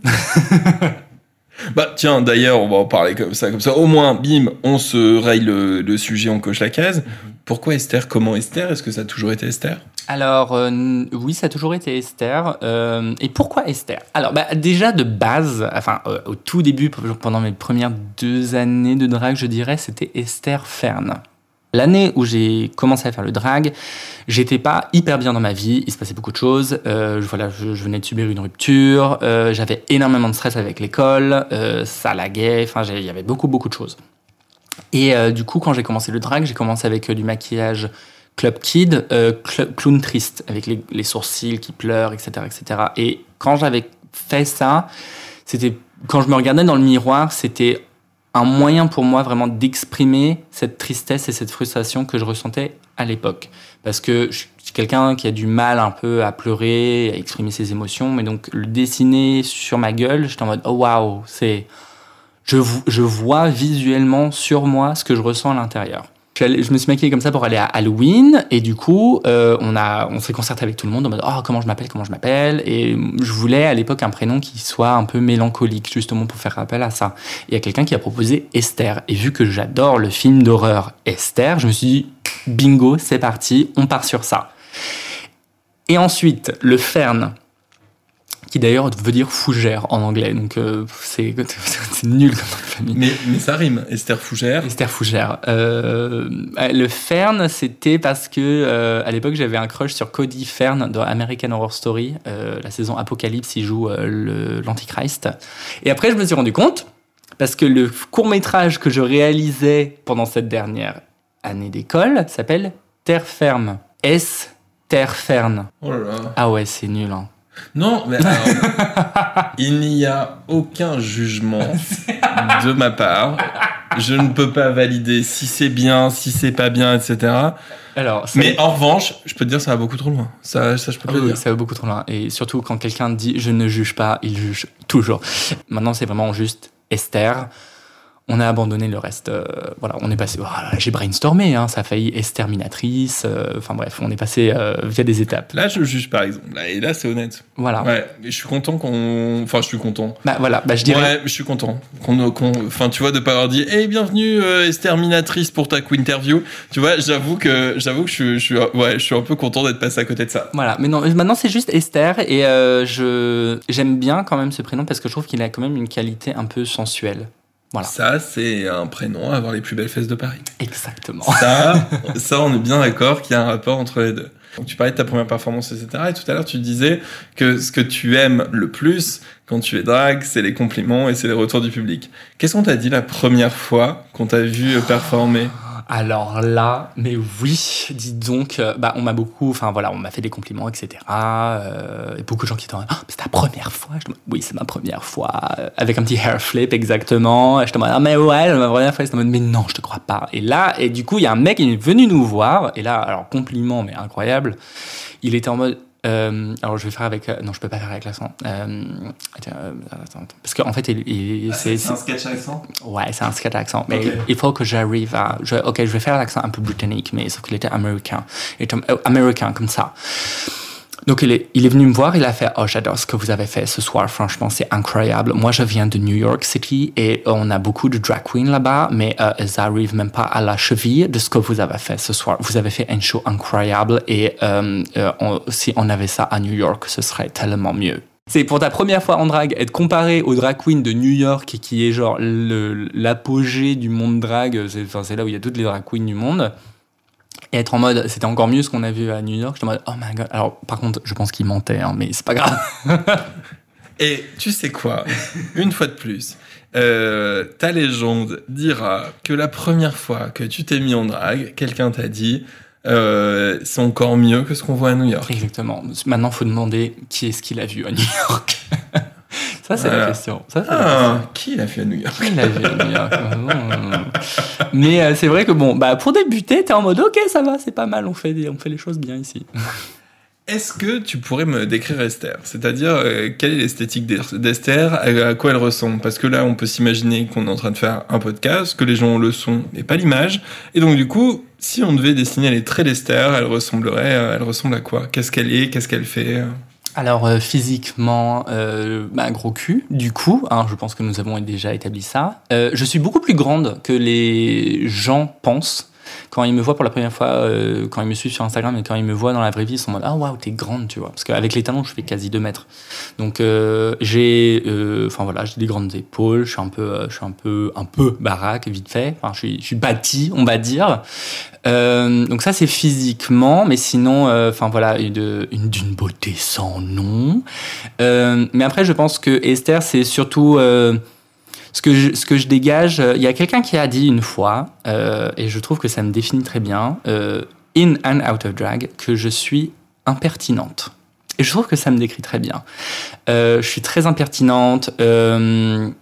Bah tiens, d'ailleurs, on va en parler comme ça. Au moins, bim, on se raye le sujet, on coche la case. Pourquoi Esther ? Comment Esther ? Est-ce que ça a toujours été Esther ? Alors, oui, ça a toujours été Esther. Et pourquoi Esther ? Alors, déjà, de base, au tout début, pendant mes premières 2 années de drague, je dirais, c'était Esther Fern. L'année où j'ai commencé à faire le drag, j'étais pas hyper bien dans ma vie, il se passait beaucoup de choses, je venais de subir une rupture, j'avais énormément de stress avec l'école, ça laguait, il y avait beaucoup de choses. Et du coup, quand j'ai commencé le drag, j'ai commencé avec du maquillage Club Kid, clown triste, avec les sourcils qui pleurent, etc., etc. Et quand j'avais fait ça, quand je me regardais dans le miroir, c'était un moyen pour moi vraiment d'exprimer cette tristesse et cette frustration que je ressentais à l'époque. Parce que je suis quelqu'un qui a du mal un peu à pleurer, à exprimer ses émotions, mais donc le dessiner sur ma gueule, j'étais en mode « Oh waouh !» Je vois visuellement sur moi ce que je ressens à l'intérieur. Je me suis maquillée comme ça pour aller à Halloween et du coup on s'est concerté avec tout le monde en mode oh comment je m'appelle, et je voulais à l'époque un prénom qui soit un peu mélancolique justement pour faire rappel à ça. Et il y a quelqu'un qui a proposé Esther et vu que j'adore le film d'horreur Esther, je me suis dit bingo, c'est parti, on part sur ça. Et ensuite le Fern, qui d'ailleurs veut dire fougère en anglais, donc c'est nul comme famille. Mais ça rime, Esther Fougère. Esther Fougère. Le Fern, c'était parce que à l'époque j'avais un crush sur Cody Fern dans American Horror Story, la saison Apocalypse, il joue l'Antichrist. Et après je me suis rendu compte, parce que le court-métrage que je réalisais pendant cette dernière année d'école s'appelle Terre Ferme. Terre Fern. Oh là là. Ah ouais, c'est nul, hein. Non, mais alors, il n'y a aucun jugement de ma part. Je ne peux pas valider si c'est bien, si c'est pas bien, etc. Alors, mais en revanche, je peux te dire ça va beaucoup trop loin. Ça je peux te le dire. Ça va beaucoup trop loin. Et surtout quand quelqu'un dit je ne juge pas, il juge toujours. Maintenant, c'est vraiment juste Esther. On a abandonné le reste. On est passé. J'ai brainstormé, hein, ça a failli Exterminatrice. Bref, on est passé via des étapes. Là, je juge par exemple. Là, c'est honnête. Voilà. Ouais, mais je suis content je suis content. Je dirais. Ouais, je suis content. Tu vois, de pas avoir dit bienvenue Exterminatrice pour ta Quinterview. Tu vois, j'avoue que je suis un peu content d'être passé à côté de ça. Voilà, mais non, maintenant c'est juste Esther et j'aime bien quand même ce prénom parce que je trouve qu'il a quand même une qualité un peu sensuelle. Voilà. Ça, c'est un prénom à avoir les plus belles fesses de Paris. Exactement. Ça, on est bien d'accord qu'il y a un rapport entre les deux. Donc, tu parlais de ta première performance, etc. Et tout à l'heure, tu disais que ce que tu aimes le plus quand tu es drague, c'est les compliments et c'est les retours du public. Qu'est-ce qu'on t'a dit la première fois qu'on t'a vu performer ? Alors là, mais oui, dis donc, on m'a beaucoup, on m'a fait des compliments, etc. Et beaucoup de gens qui étaient c'est ta première fois ? Oui, c'est ma première fois, avec un petit hair flip, exactement. Je te demande, mais ouais, c'est ma première fois. Je te demande, mais non, je te crois pas. Et du coup, il y a un mec qui est venu nous voir, et là, alors, compliment, mais incroyable. Il était en mode, alors je vais faire avec non, je peux pas faire avec l'accent, attends, parce qu'en fait c'est un sketch accent. Ouais, c'est un sketch accent, mais okay. Il faut que j'arrive à je vais faire l'accent un peu britannique, mais sauf qu'il était américain, américain comme ça. Donc il est venu me voir, il a fait « Oh, j'adore ce que vous avez fait ce soir, franchement, c'est incroyable. Moi, je viens de New York City et on a beaucoup de drag queens là-bas, mais elles n'arrivent même pas à la cheville de ce que vous avez fait ce soir. Vous avez fait un show incroyable et si on avait ça à New York, ce serait tellement mieux. » C'est pour ta première fois en drag, être comparé aux drag queens de New York, qui est genre l'apogée du monde drag, c'est là où il y a toutes les drag queens du monde. Et être en mode, c'était encore mieux ce qu'on a vu à New York. J'étais en mode, oh my god. Alors, par contre, je pense qu'il mentait, hein, mais c'est pas grave. Et tu sais quoi? Une fois de plus, ta légende dira que la première fois que tu t'es mis en drague, quelqu'un t'a dit c'est encore mieux que ce qu'on voit à New York. Exactement. Maintenant, il faut demander qui est-ce qu'il a vu à New York. Ça, c'est la question. Qui l'a vu à New York? Qui l'a vu à New York? Mais c'est vrai que pour débuter, t'es en mode ok, ça va, c'est pas mal, on fait les choses bien ici. Est-ce que tu pourrais me décrire Esther? C'est-à-dire, quelle est l'esthétique d'Esther? À quoi elle ressemble? Parce que là, on peut s'imaginer qu'on est en train de faire un podcast, que les gens ont le son, mais pas l'image. Et donc, du coup, si on devait dessiner les traits d'Esther, elle ressemble à quoi? Qu'est-ce qu'elle est? Qu'est-ce qu'elle fait? Alors, physiquement, gros cul, du coup, je pense que nous avons déjà établi ça. Je suis beaucoup plus grande que les gens pensent. Quand ils me voient pour la première fois, quand ils me suivent sur Instagram et quand ils me voient dans la vraie vie, ils sont en mode « Ah, waouh, t'es grande, tu vois ». Parce qu'avec les talons, je fais quasi 2 mètres. Donc, j'ai des grandes épaules, je suis un peu baraque, vite fait. Enfin, je suis bâti, on va dire. Donc ça, c'est physiquement, mais sinon, d'une beauté sans nom. Mais après, je pense que Esther, c'est surtout... Ce que je dégage, il y a quelqu'un qui a dit une fois, et je trouve que ça me définit très bien, in and out of drag, que je suis impertinente. Et je trouve que ça me décrit très bien. Je suis très impertinente, je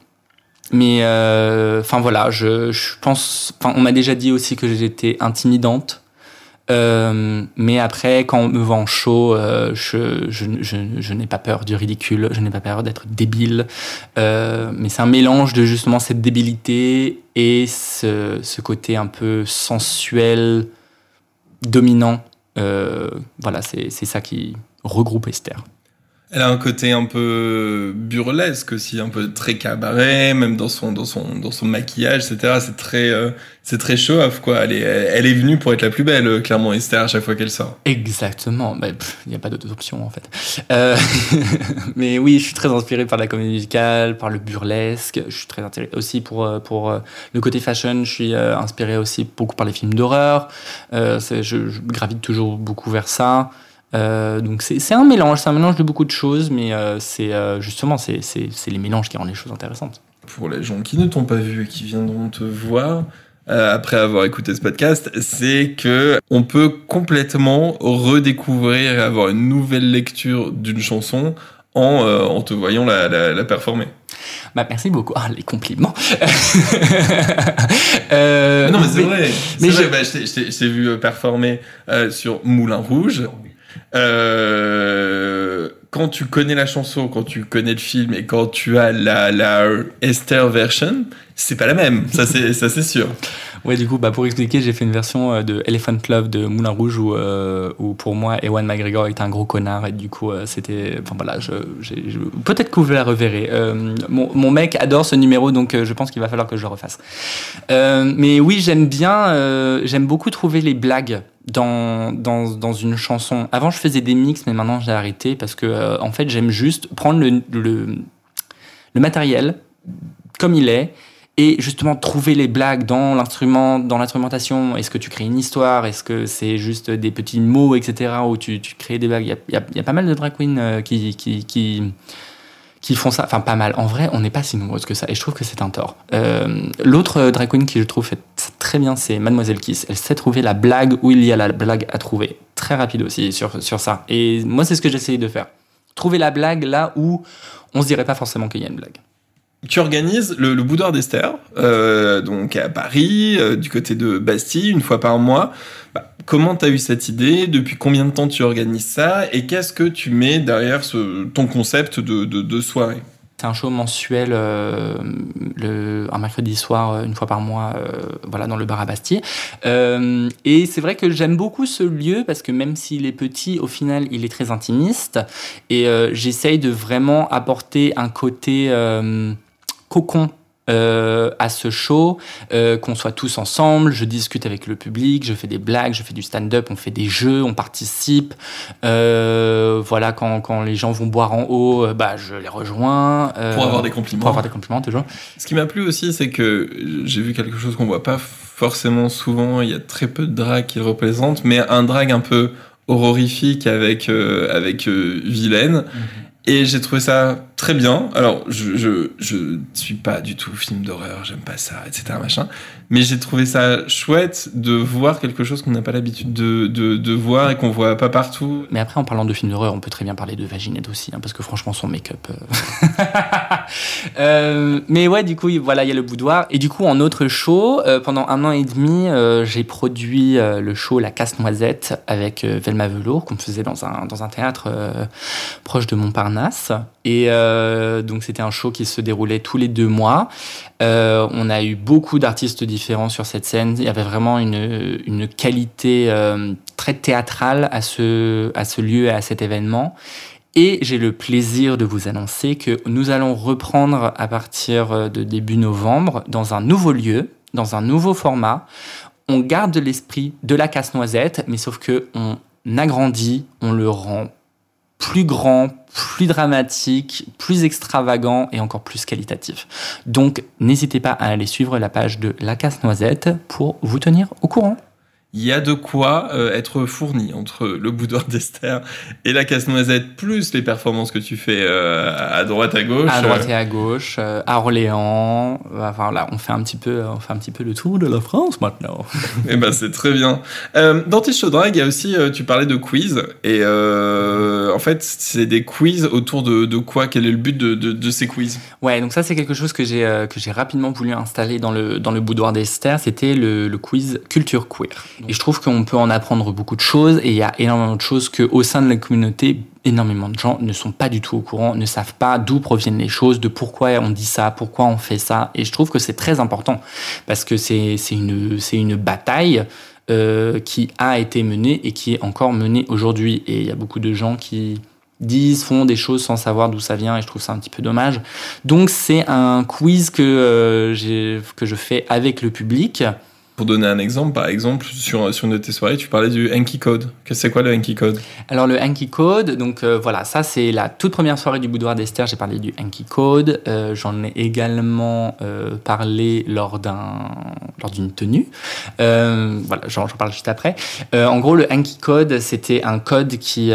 pense... on m'a déjà dit aussi que j'étais intimidante. Mais après, quand on me voit en show, je n'ai pas peur du ridicule, je n'ai pas peur d'être débile. Mais c'est un mélange de justement cette débilité et ce côté un peu sensuel, dominant. C'est ça qui regroupe Esther. Elle a un côté un peu burlesque aussi, un peu très cabaret, même dans son maquillage, etc. C'est très show-off, quoi. Elle est venue pour être la plus belle, clairement, Esther, à chaque fois qu'elle sort. Exactement. Il n'y a pas d'autres options, en fait. Mais oui, je suis très inspiré par la comédie musicale, par le burlesque. Je suis très inspiré aussi pour le côté fashion. Je suis inspiré aussi beaucoup par les films d'horreur. Je gravite toujours beaucoup vers ça. Donc c'est un mélange de beaucoup de choses, mais c'est les mélanges qui rendent les choses intéressantes. Pour les gens qui ne t'ont pas vu et qui viendront te voir après avoir écouté ce podcast, c'est que on peut complètement redécouvrir et avoir une nouvelle lecture d'une chanson en te voyant la performer. Merci beaucoup. Les compliments. Non, mais c'est vrai. Je t'ai vu performer sur Moulin Rouge. Quand tu connais la chanson, quand tu connais le film et quand tu as la Esther version, c'est pas la même. Ça c'est sûr. Ouais, du coup, pour expliquer, j'ai fait une version de Elephant Love de Moulin Rouge où pour moi, Ewan McGregor était un gros connard et du coup, c'était... peut-être que vous la reverrez. Mon mec adore ce numéro, donc je pense qu'il va falloir que je le refasse. Mais oui, j'aime beaucoup trouver les blagues dans une chanson. Avant, je faisais des mix, mais maintenant, j'ai arrêté parce que, en fait, j'aime juste prendre le matériel comme il est et justement trouver les blagues dans l'instrumentation. Est-ce que tu crées une histoire? Est-ce que c'est juste des petits mots, etc., où tu crées des blagues? Il y a pas mal de drag queens qui font ça. Enfin, pas mal. En vrai, on n'est pas si nombreuses que ça. Et je trouve que c'est un tort. L'autre drag queen qui, je trouve, fait très bien, c'est Mademoiselle Kiss. Elle sait trouver la blague où il y a la blague à trouver. Très rapide aussi sur ça. Et moi, c'est ce que j'essaye de faire. Trouver la blague là où on se dirait pas forcément qu'il y a une blague. Tu organises le boudoir d'Esther, donc à Paris, du côté de Bastille, une fois par mois. Comment t'as eu cette idée? Depuis combien de temps tu organises ça? Et qu'est-ce que tu mets derrière ton concept de soirée? C'est un show mensuel, un mercredi soir, une fois par mois, dans le bar à Bastille. Et c'est vrai que j'aime beaucoup ce lieu parce que même s'il est petit, au final, il est très intimiste. Et j'essaye de vraiment apporter un côté cocon à ce show, qu'on soit tous ensemble, je discute avec le public, je fais des blagues, je fais du stand-up, on fait des jeux, on participe. Quand les gens vont boire en haut, je les rejoins. Pour avoir des compliments. Pour avoir des compliments, toujours. Ce qui m'a plu aussi, c'est que j'ai vu quelque chose qu'on voit pas forcément souvent. Il y a très peu de drag qui le représentent, mais un drag un peu horrifique avec Vilaine. Mm-hmm. Et j'ai trouvé ça Très bien. Alors, je suis pas du tout film d'horreur, j'aime pas ça, etc. machin. Mais j'ai trouvé ça chouette de voir quelque chose qu'on n'a pas l'habitude de voir et qu'on voit pas partout. Mais après, en parlant de film d'horreur, on peut très bien parler de Vaginette aussi, parce que franchement, son make-up... mais ouais, du coup, voilà, il y a le boudoir. Et du coup, en autre show, pendant 1 an et demi, j'ai produit le show La Casse-Noisette avec Velma Velour, qu'on faisait dans un théâtre proche de Montparnasse. Et donc, c'était un show qui se déroulait tous les 2 mois. On a eu beaucoup d'artistes différents sur cette scène. Il y avait vraiment une qualité très théâtrale à ce lieu et à cet événement. Et j'ai le plaisir de vous annoncer que nous allons reprendre à partir de début novembre dans un nouveau lieu, dans un nouveau format. On garde l'esprit de La Casse-Noisette, mais sauf que on agrandit, on le rend plus grand, plus dramatique, plus extravagant et encore plus qualitatif. Donc, n'hésitez pas à aller suivre la page de La Casse-Noisette pour vous tenir au courant. Il y a de quoi être fourni entre le boudoir d'Esther et La Casse-Noisette, plus les performances que tu fais à droite, à gauche. À droite et à gauche, à Orléans. Enfin, là, on fait un petit peu le tour de la France maintenant. Eh ben, c'est très bien. Dans tes shows drag, il y a aussi, tu parlais de quiz. Et en fait, c'est des quiz autour de quoi? Quel est le but de ces quiz? Ouais, donc ça, c'est quelque chose que j'ai rapidement voulu installer dans le boudoir d'Esther. C'était le quiz culture queer. Et je trouve qu'on peut en apprendre beaucoup de choses, et il y a énormément de choses qu'au sein de la communauté, énormément de gens ne sont pas du tout au courant, ne savent pas d'où proviennent les choses, de pourquoi on dit ça, pourquoi on fait ça. Et je trouve que c'est très important, parce que c'est une bataille qui a été menée et qui est encore menée aujourd'hui. Et il y a beaucoup de gens qui font des choses sans savoir d'où ça vient, et je trouve ça un petit peu dommage. Donc c'est un quiz que je fais avec le public. Pour donner un exemple, par exemple, sur une de tes soirées, tu parlais du Hanky Code. C'est quoi le Hanky Code? Alors le Hanky Code, donc voilà, ça c'est la toute première soirée du boudoir d'Esther, j'ai parlé du Hanky Code. J'en ai également parlé lors d'une tenue. Voilà, j'en parle juste après. En gros, le Hanky Code, c'était un code qui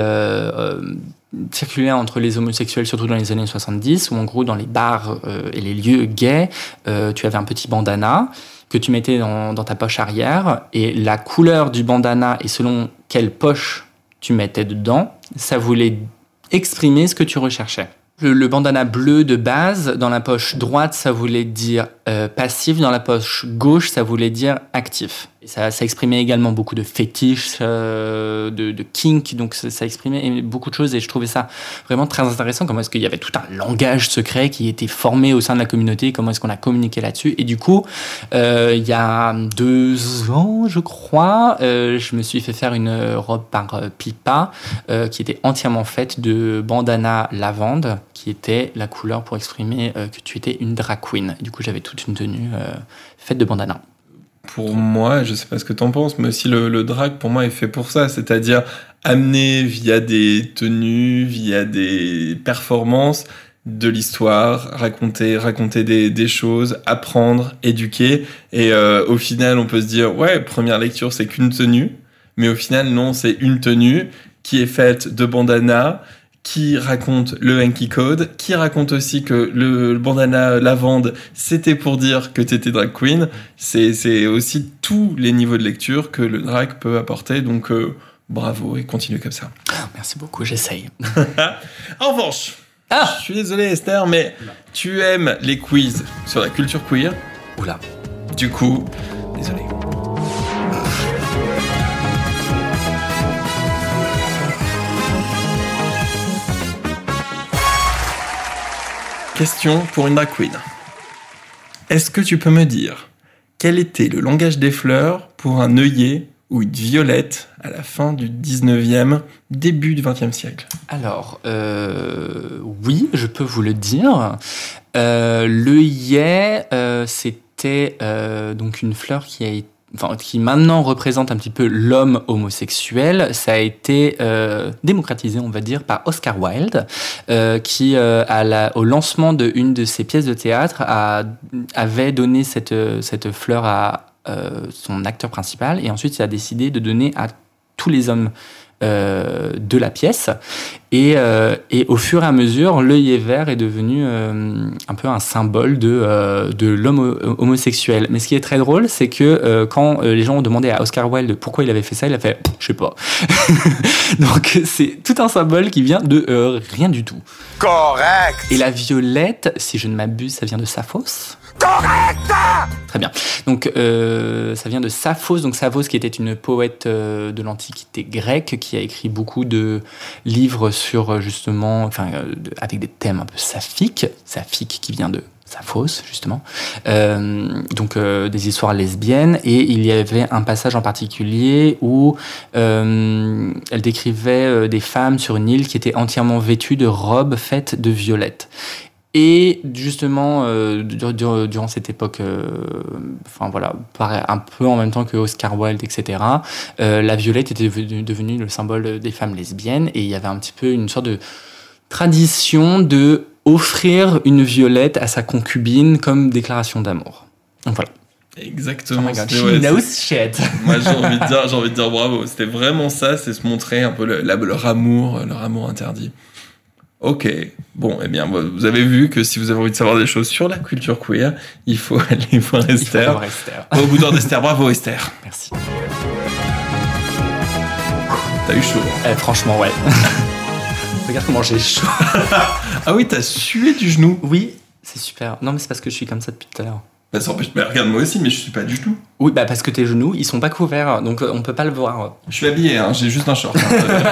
circulait entre les homosexuels, surtout dans les années 70, où en gros, dans les bars et les lieux gays, tu avais un petit bandana que tu mettais dans ta poche arrière, et la couleur du bandana et selon quelle poche tu mettais dedans, ça voulait exprimer ce que tu recherchais. Le bandana bleu de base, dans la poche droite, ça voulait dire passif, dans la poche gauche, ça voulait dire actif. Et ça exprimait également beaucoup de fétiches, de kink, donc ça exprimait beaucoup de choses, et je trouvais ça vraiment très intéressant, comment est-ce qu'il y avait tout un langage secret qui était formé au sein de la communauté, comment est-ce qu'on a communiqué là-dessus. Et du coup, il y a 2 ans, je crois, je me suis fait faire une robe par Pipa, qui était entièrement faite de bandana lavande, qui était la couleur pour exprimer que tu étais une drag queen. Et du coup, j'avais toute une tenue faite de bandana. Pour moi, je sais pas ce que t'en penses, mais aussi le drag, pour moi, est fait pour ça. C'est-à-dire amener via des tenues, via des performances, de l'histoire, raconter des choses, apprendre, éduquer. Et au final, on peut se dire, ouais, première lecture, c'est qu'une tenue. Mais au final, non, c'est une tenue qui est faite de bandana, qui raconte le Hanky Code, qui raconte aussi que le bandana lavande, c'était pour dire que t'étais drag queen. C'est aussi tous les niveaux de lecture que le drag peut apporter, donc bravo, et continue comme ça. Merci beaucoup, j'essaye. En revanche, je suis désolé Esther, mais tu aimes les quiz sur la culture queer. Oula. Du coup, désolé. Question pour une drag queen. Est-ce que tu peux me dire quel était le langage des fleurs pour un œillet ou une violette à la fin du 19e, début du 20e siècle? Alors, oui, je peux vous le dire. L'œillet, c'était donc une fleur qui maintenant représente un petit peu l'homme homosexuel. Ça a été démocratisé, on va dire, par Oscar Wilde, qui, au lancement d'une de ses pièces de théâtre, avait donné cette fleur à son acteur principal, et ensuite il a décidé de donner à tous les hommes de la pièce. Et au fur et à mesure, l'œillet vert est devenu un peu un symbole de l'homme homosexuel. Mais ce qui est très drôle, c'est que quand les gens ont demandé à Oscar Wilde pourquoi il avait fait ça, il a fait « je sais pas ». Donc c'est tout un symbole qui vient de rien du tout. Correct. Et la violette, si je ne m'abuse, ça vient de Sappho. Correct. Très bien. Donc, ça vient de Sappho. Donc, Sappho, qui était une poète de l'Antiquité grecque, qui a écrit beaucoup de livres sur, justement, avec des thèmes un peu saphiques qui vient de Sappho, justement. Donc, des histoires lesbiennes. Et il y avait un passage en particulier où elle décrivait des femmes sur une île qui étaient entièrement vêtues de robes faites de violettes. Et justement, durant cette époque, un peu en même temps que Oscar Wilde, etc., la violette était devenue le symbole des femmes lesbiennes, et il y avait un petit peu une sorte de tradition de offrir une violette à sa concubine comme déclaration d'amour. Donc voilà. Exactement. Oh my God, she knows shit. Moi, j'ai envie de dire bravo. C'était vraiment ça, c'est se montrer un peu leur amour interdit. Ok, bon, eh bien, vous avez vu que si vous avez envie de savoir des choses sur la culture queer, il faut aller voir Esther. Au bout d'Esther, bravo Esther. Merci. T'as eu chaud. Franchement, ouais. Regarde comment j'ai chaud. Ah oui, t'as sué du genou. Oui, c'est super. Non, mais c'est parce que je suis comme ça depuis tout à l'heure. Bah, regarde, moi aussi, mais je suis pas du tout. Oui, parce que tes genoux, ils sont pas couverts, donc on peut pas le voir. Je suis habillé, j'ai juste un short.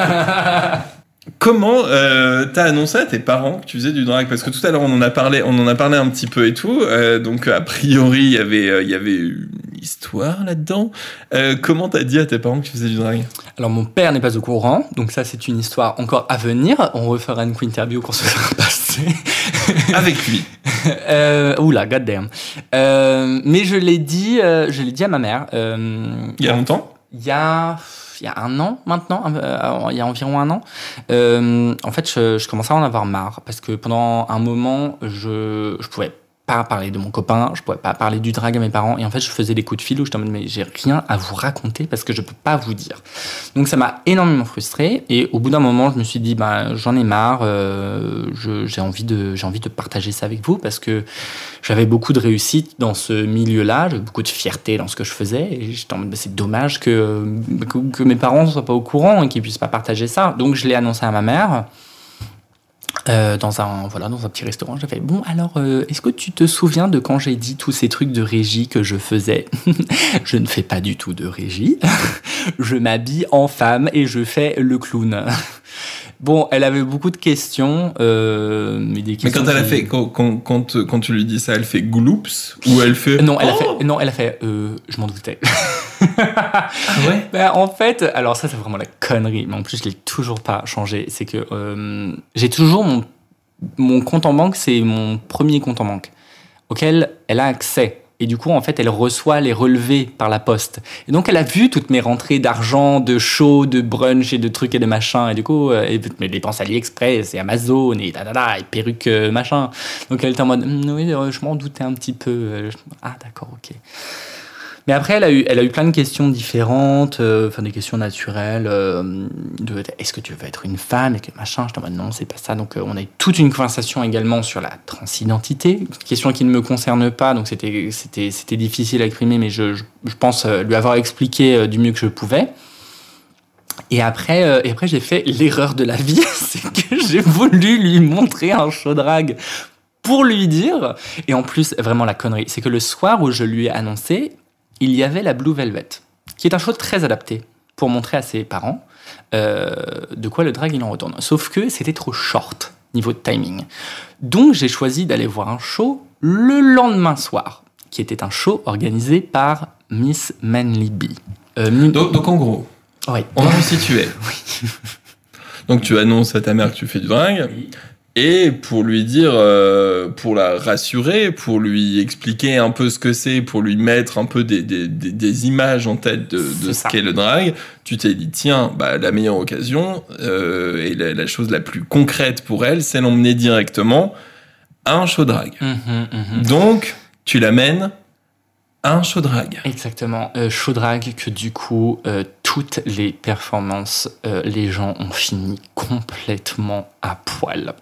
Comment t'as annoncé à tes parents que tu faisais du drag? Parce que tout à l'heure on en a parlé un petit peu et tout. Donc a priori il y avait une histoire là-dedans. Comment t'as dit à tes parents que tu faisais du drag? Alors mon père n'est pas au courant, donc ça c'est une histoire encore à venir. On refera une interview quand ce sera passé. Avec lui. Oula, goddamn. Mais je l'ai dit à ma mère. Il y a longtemps? Il y a un an maintenant, il y a environ un an. En fait, je commençais à en avoir marre parce que pendant un moment, je pouvais pas parler de mon copain, je pouvais pas parler du drag à mes parents, et en fait, je faisais des coups de fil où j'étais en mode mais j'ai rien à vous raconter parce que je peux pas vous dire. Donc ça m'a énormément frustré, et au bout d'un moment, je me suis dit j'en ai marre, j'ai envie de partager ça avec vous parce que j'avais beaucoup de réussite dans ce milieu-là, j'avais beaucoup de fierté dans ce que je faisais, et j'étais en mode c'est dommage que mes parents ne soient pas au courant et qu'ils puissent pas partager ça. Donc je l'ai annoncé à ma mère. Dans un petit restaurant, j'ai fait bon, alors est-ce que tu te souviens de quand j'ai dit tous ces trucs de régie que je faisais? Je ne fais pas du tout de régie. Je m'habille en femme et je fais le clown. Bon, elle avait beaucoup de questions, mais des questions. Mais quand elle a fait, quand tu lui dis ça, elle fait gloops ou elle fait. Non, elle a fait. Je m'en doutais. Ah ouais. En fait, alors ça c'est vraiment la connerie, mais en plus je l'ai toujours pas changé. C'est que j'ai toujours mon compte en banque, c'est mon premier compte en banque auquel elle a accès. Et du coup, en fait, elle reçoit les relevés par la poste. Et donc, elle a vu toutes mes rentrées d'argent, de show, de brunch et de trucs et de machins. Et du coup, elle dépense AliExpress et Amazon et et perruque machin. Donc, elle était en mode, oui, je m'en doutais un petit peu. Ah, d'accord, ok. Mais après, elle a eu plein de questions différentes, des questions naturelles, est-ce que tu veux être une femme, et que machin. Je dis non, c'est pas ça. Donc on a eu toute une conversation également sur la transidentité, question qui ne me concerne pas, donc c'était difficile à exprimer, mais je pense lui avoir expliqué du mieux que je pouvais. Et après j'ai fait l'erreur de la vie, c'est que j'ai voulu lui montrer un show drag pour lui dire, et en plus vraiment la connerie, c'est que le soir où je lui ai annoncé, il y avait la Blue Velvet, qui est un show très adapté pour montrer à ses parents de quoi le drag il en retourne. Sauf que c'était trop short niveau de timing. Donc j'ai choisi d'aller voir un show le lendemain soir, qui était un show organisé par Miss Manly B. Donc en gros, oui. On va resituer. Oui. Donc tu annonces à ta mère que tu fais du drag. Oui. Et pour lui dire, pour la rassurer, pour lui expliquer un peu ce que c'est, pour lui mettre un peu des images en tête de ce qu'est le drag, tu t'es dit, tiens, la meilleure occasion, et la chose la plus concrète pour elle, c'est l'emmener directement à un show drag. Donc, tu l'amènes à un show drag. Exactement, show drag que du coup, toutes les performances, les gens ont fini complètement à poil.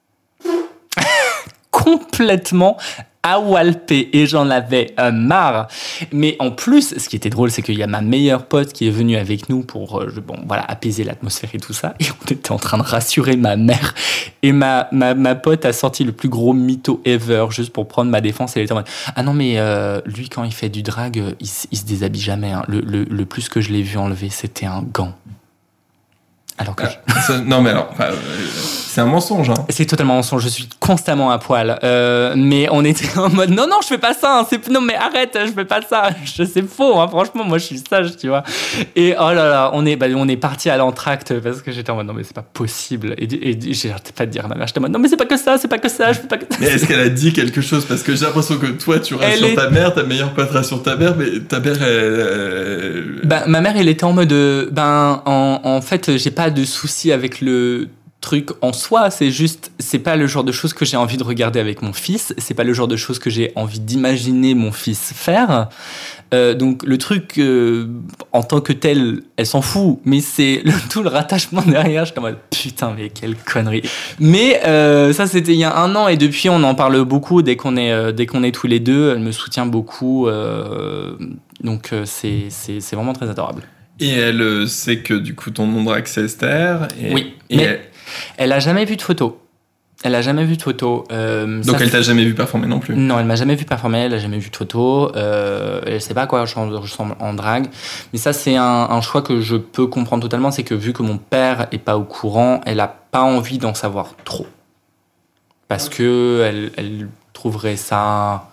Complètement awalpé, et j'en avais marre. Mais en plus, ce qui était drôle, c'est qu'il y a ma meilleure pote qui est venue avec nous pour apaiser l'atmosphère et tout ça, et on était en train de rassurer ma mère, et ma pote a sorti le plus gros mytho ever, juste pour prendre ma défense. Elle était en mode « Ah non, mais lui, quand il fait du drag, il se déshabille jamais. Hein. Le plus que je l'ai vu enlever, c'était un gant. » Alors que non mais alors c'est un mensonge hein. C'est totalement un mensonge, je suis constamment à poil, mais on était en mode non je fais pas ça hein. Non mais arrête, je fais pas ça, c'est faux hein. Franchement moi je suis sage, tu vois. Et oh là là, on est parti à l'entracte parce que j'étais en mode non mais c'est pas possible, et j'arrêtais pas de dire à ma mère, j'étais en mode non mais c'est pas que ça, je fais pas que ça. Mais est-ce qu'elle a dit quelque chose? Parce que j'ai l'impression que toi tu rassures ta mère, ta meilleure pote rassure ta mère, mais ta mère ma mère elle était en mode en fait j'ai pas de souci avec le truc en soi, c'est pas le genre de choses que j'ai envie de regarder avec mon fils, c'est pas le genre de choses que j'ai envie d'imaginer mon fils faire. Donc le truc en tant que tel, elle s'en fout, mais c'est tout le rattachement derrière. J'étais en mode putain mais quelle connerie. Mais ça c'était il y a 1 an, et depuis on en parle beaucoup dès qu'on est tous les deux. Elle me soutient beaucoup, donc c'est vraiment très adorable. Et elle sait que du coup ton nom de drag c'est Esther. Oui, mais elle a jamais vu de photo. Donc elle t'a jamais vu performer non plus? Non, elle m'a jamais vu performer, elle a jamais vu de photo. Elle sait pas à quoi je ressemble en drague. Mais ça c'est un choix que je peux comprendre totalement, c'est que vu que mon père est pas au courant, elle a pas envie d'en savoir trop. Parce que elle trouverait ça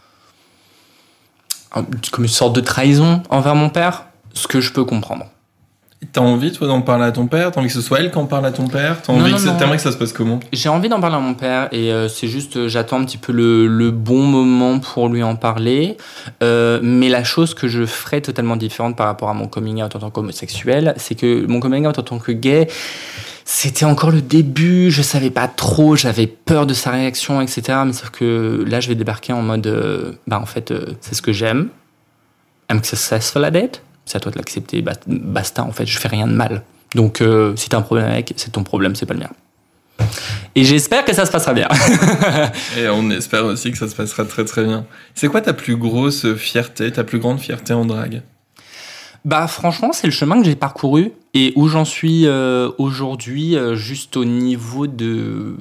comme une sorte de trahison envers mon père. Ce que je peux comprendre. T'as envie, toi, d'en parler à ton père? T'as envie que ce soit elle qui en parle à ton père? T'aimerais que ça se passe comment? J'ai envie d'en parler à mon père, et c'est juste, j'attends un petit peu le bon moment pour lui en parler. Mais la chose que je ferais totalement différente par rapport à mon coming out en tant qu'homosexuel, c'est que mon coming out en tant que gay, c'était encore le début, je savais pas trop, j'avais peur de sa réaction, etc. Mais sauf que là, je vais débarquer en mode, en fait, c'est ce que j'aime. I'm successful at it. C'est à toi de l'accepter, basta, en fait, je fais rien de mal. Donc, si t'as un problème avec, c'est ton problème, c'est pas le mien. Et j'espère que ça se passera bien. Et on espère aussi que ça se passera très très bien. C'est quoi ta plus grosse fierté, ta plus grande fierté en drague? Franchement, c'est le chemin que j'ai parcouru et où j'en suis aujourd'hui, juste au niveau de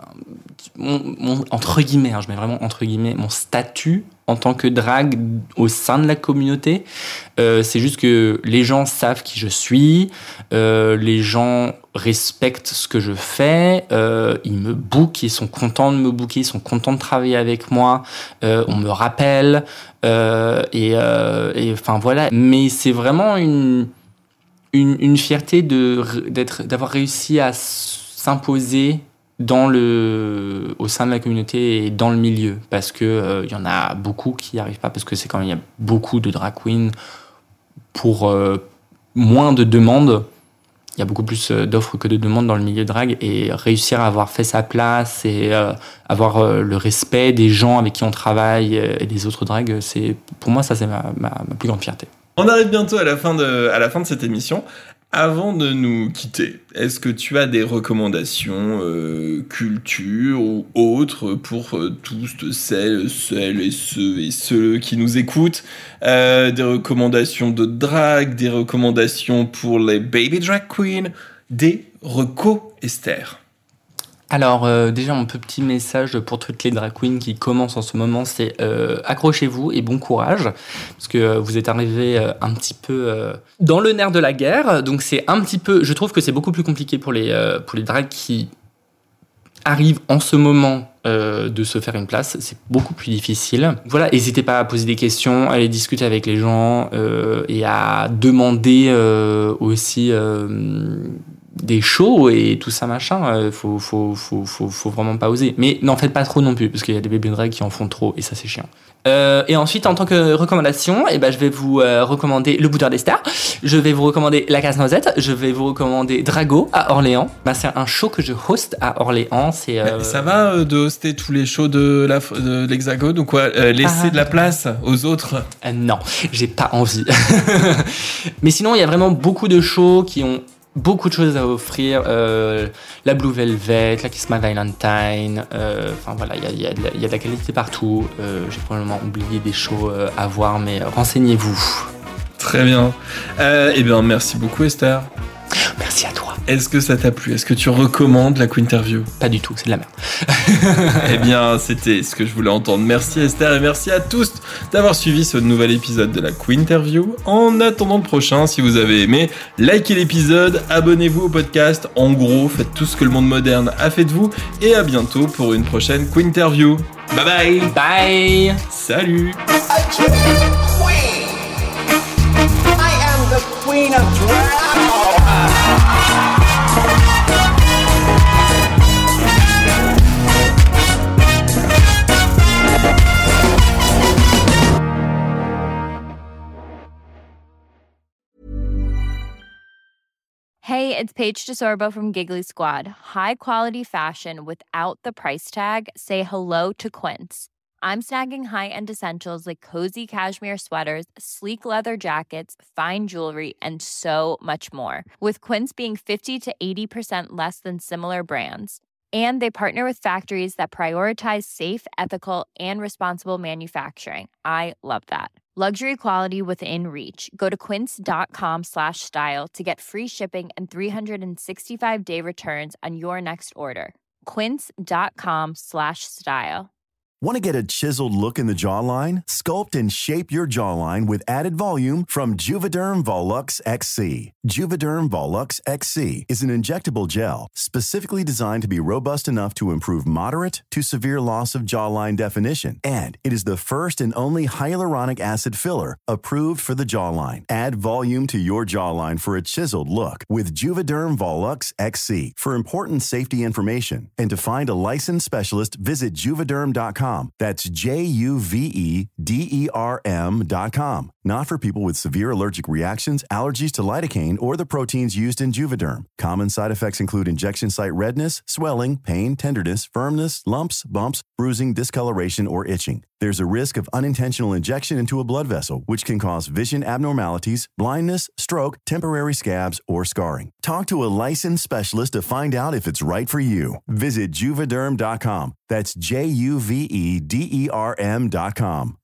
mon entre guillemets, je mets vraiment entre guillemets, mon statut en tant que drague au sein de la communauté. C'est juste que les gens savent qui je suis, les gens respectent ce que je fais, ils me bookent, ils sont contents de me booker, ils sont contents de travailler avec moi, on me rappelle, et enfin voilà. Mais c'est vraiment une fierté d'avoir réussi à s'imposer au sein de la communauté et dans le milieu, parce que y en a beaucoup qui n'y arrivent pas, parce que c'est quand même, il y a beaucoup de drag queens pour moins de demandes. Il y a beaucoup plus d'offres que de demandes dans le milieu drag, et réussir à avoir fait sa place et avoir le respect des gens avec qui on travaille et des autres drags, pour moi ça c'est ma plus grande fierté. On arrive bientôt à la fin de cette émission. Avant de nous quitter, est-ce que tu as des recommandations culture ou autres pour tous celles et ceux qui nous écoutent, des recommandations de drague, des recommandations pour les baby drag queens, des recos Esther? Alors déjà mon petit message pour toutes les drag queens qui commencent en ce moment, c'est accrochez-vous et bon courage, parce que vous êtes arrivés un petit peu dans le nerf de la guerre, donc c'est un petit peu, je trouve que c'est beaucoup plus compliqué pour les drags qui arrivent en ce moment de se faire une place, c'est beaucoup plus difficile. Voilà, n'hésitez pas à poser des questions, à aller discuter avec les gens et à demander aussi des shows et tout ça machin, faut vraiment pas oser. Mais n'en faites pas trop non plus, parce qu'il y a des baby drag qui en font trop et ça c'est chiant. Et ensuite, en tant que recommandation, je vais vous recommander Le Boudoir d'Esther. Je vais vous recommander La Casse-Noisette. Je vais vous recommander Drago à Orléans. C'est un show que je host à Orléans. Ça va de hoster tous les shows de l'Hexagone ou quoi? Laisser de la place aux autres? Non, j'ai pas envie. Mais sinon, il y a vraiment beaucoup de shows qui ont beaucoup de choses à offrir, la Blue Velvet, la Kiss My Valentine, voilà, il y a de la qualité partout. J'ai probablement oublié des shows à voir, mais renseignez-vous. Très bien. Merci beaucoup Esther. Merci à toi. Est-ce que ça t'a plu? Est-ce que tu recommandes la Quinterview? Pas du tout, c'est de la merde. C'était ce que je voulais entendre. Merci Esther et merci à tous d'avoir suivi ce nouvel épisode de la Quinterview. En attendant le prochain, si vous avez aimé, likez l'épisode, abonnez-vous au podcast. En gros, faites tout ce que le monde moderne a fait de vous et à bientôt pour une prochaine Quinterview. Bye bye. Bye. Salut. Queen of drag. Hey, it's Paige DeSorbo from Giggly Squad. High quality fashion without the price tag. Say hello to Quince. I'm snagging high-end essentials like cozy cashmere sweaters, sleek leather jackets, fine jewelry, and so much more. With Quince being 50 to 80% less than similar brands. And they partner with factories that prioritize safe, ethical, and responsible manufacturing. I love that. Luxury quality within reach. Go to quince.com/style to get free shipping and 365-day returns on your next order. Quince.com/style. Want to get a chiseled look in the jawline? Sculpt and shape your jawline with added volume from Juvederm Volux XC. Juvederm Volux XC is an injectable gel specifically designed to be robust enough to improve moderate to severe loss of jawline definition. And it is the first and only hyaluronic acid filler approved for the jawline. Add volume to your jawline for a chiseled look with Juvederm Volux XC. For important safety information and to find a licensed specialist, visit Juvederm.com. That's Juvederm.com. Not for people with severe allergic reactions, allergies to lidocaine, or the proteins used in Juvederm. Common side effects include injection site redness, swelling, pain, tenderness, firmness, lumps, bumps, bruising, discoloration, or itching. There's a risk of unintentional injection into a blood vessel, which can cause vision abnormalities, blindness, stroke, temporary scabs, or scarring. Talk to a licensed specialist to find out if it's right for you. Visit Juvederm.com. That's Juvederm.com.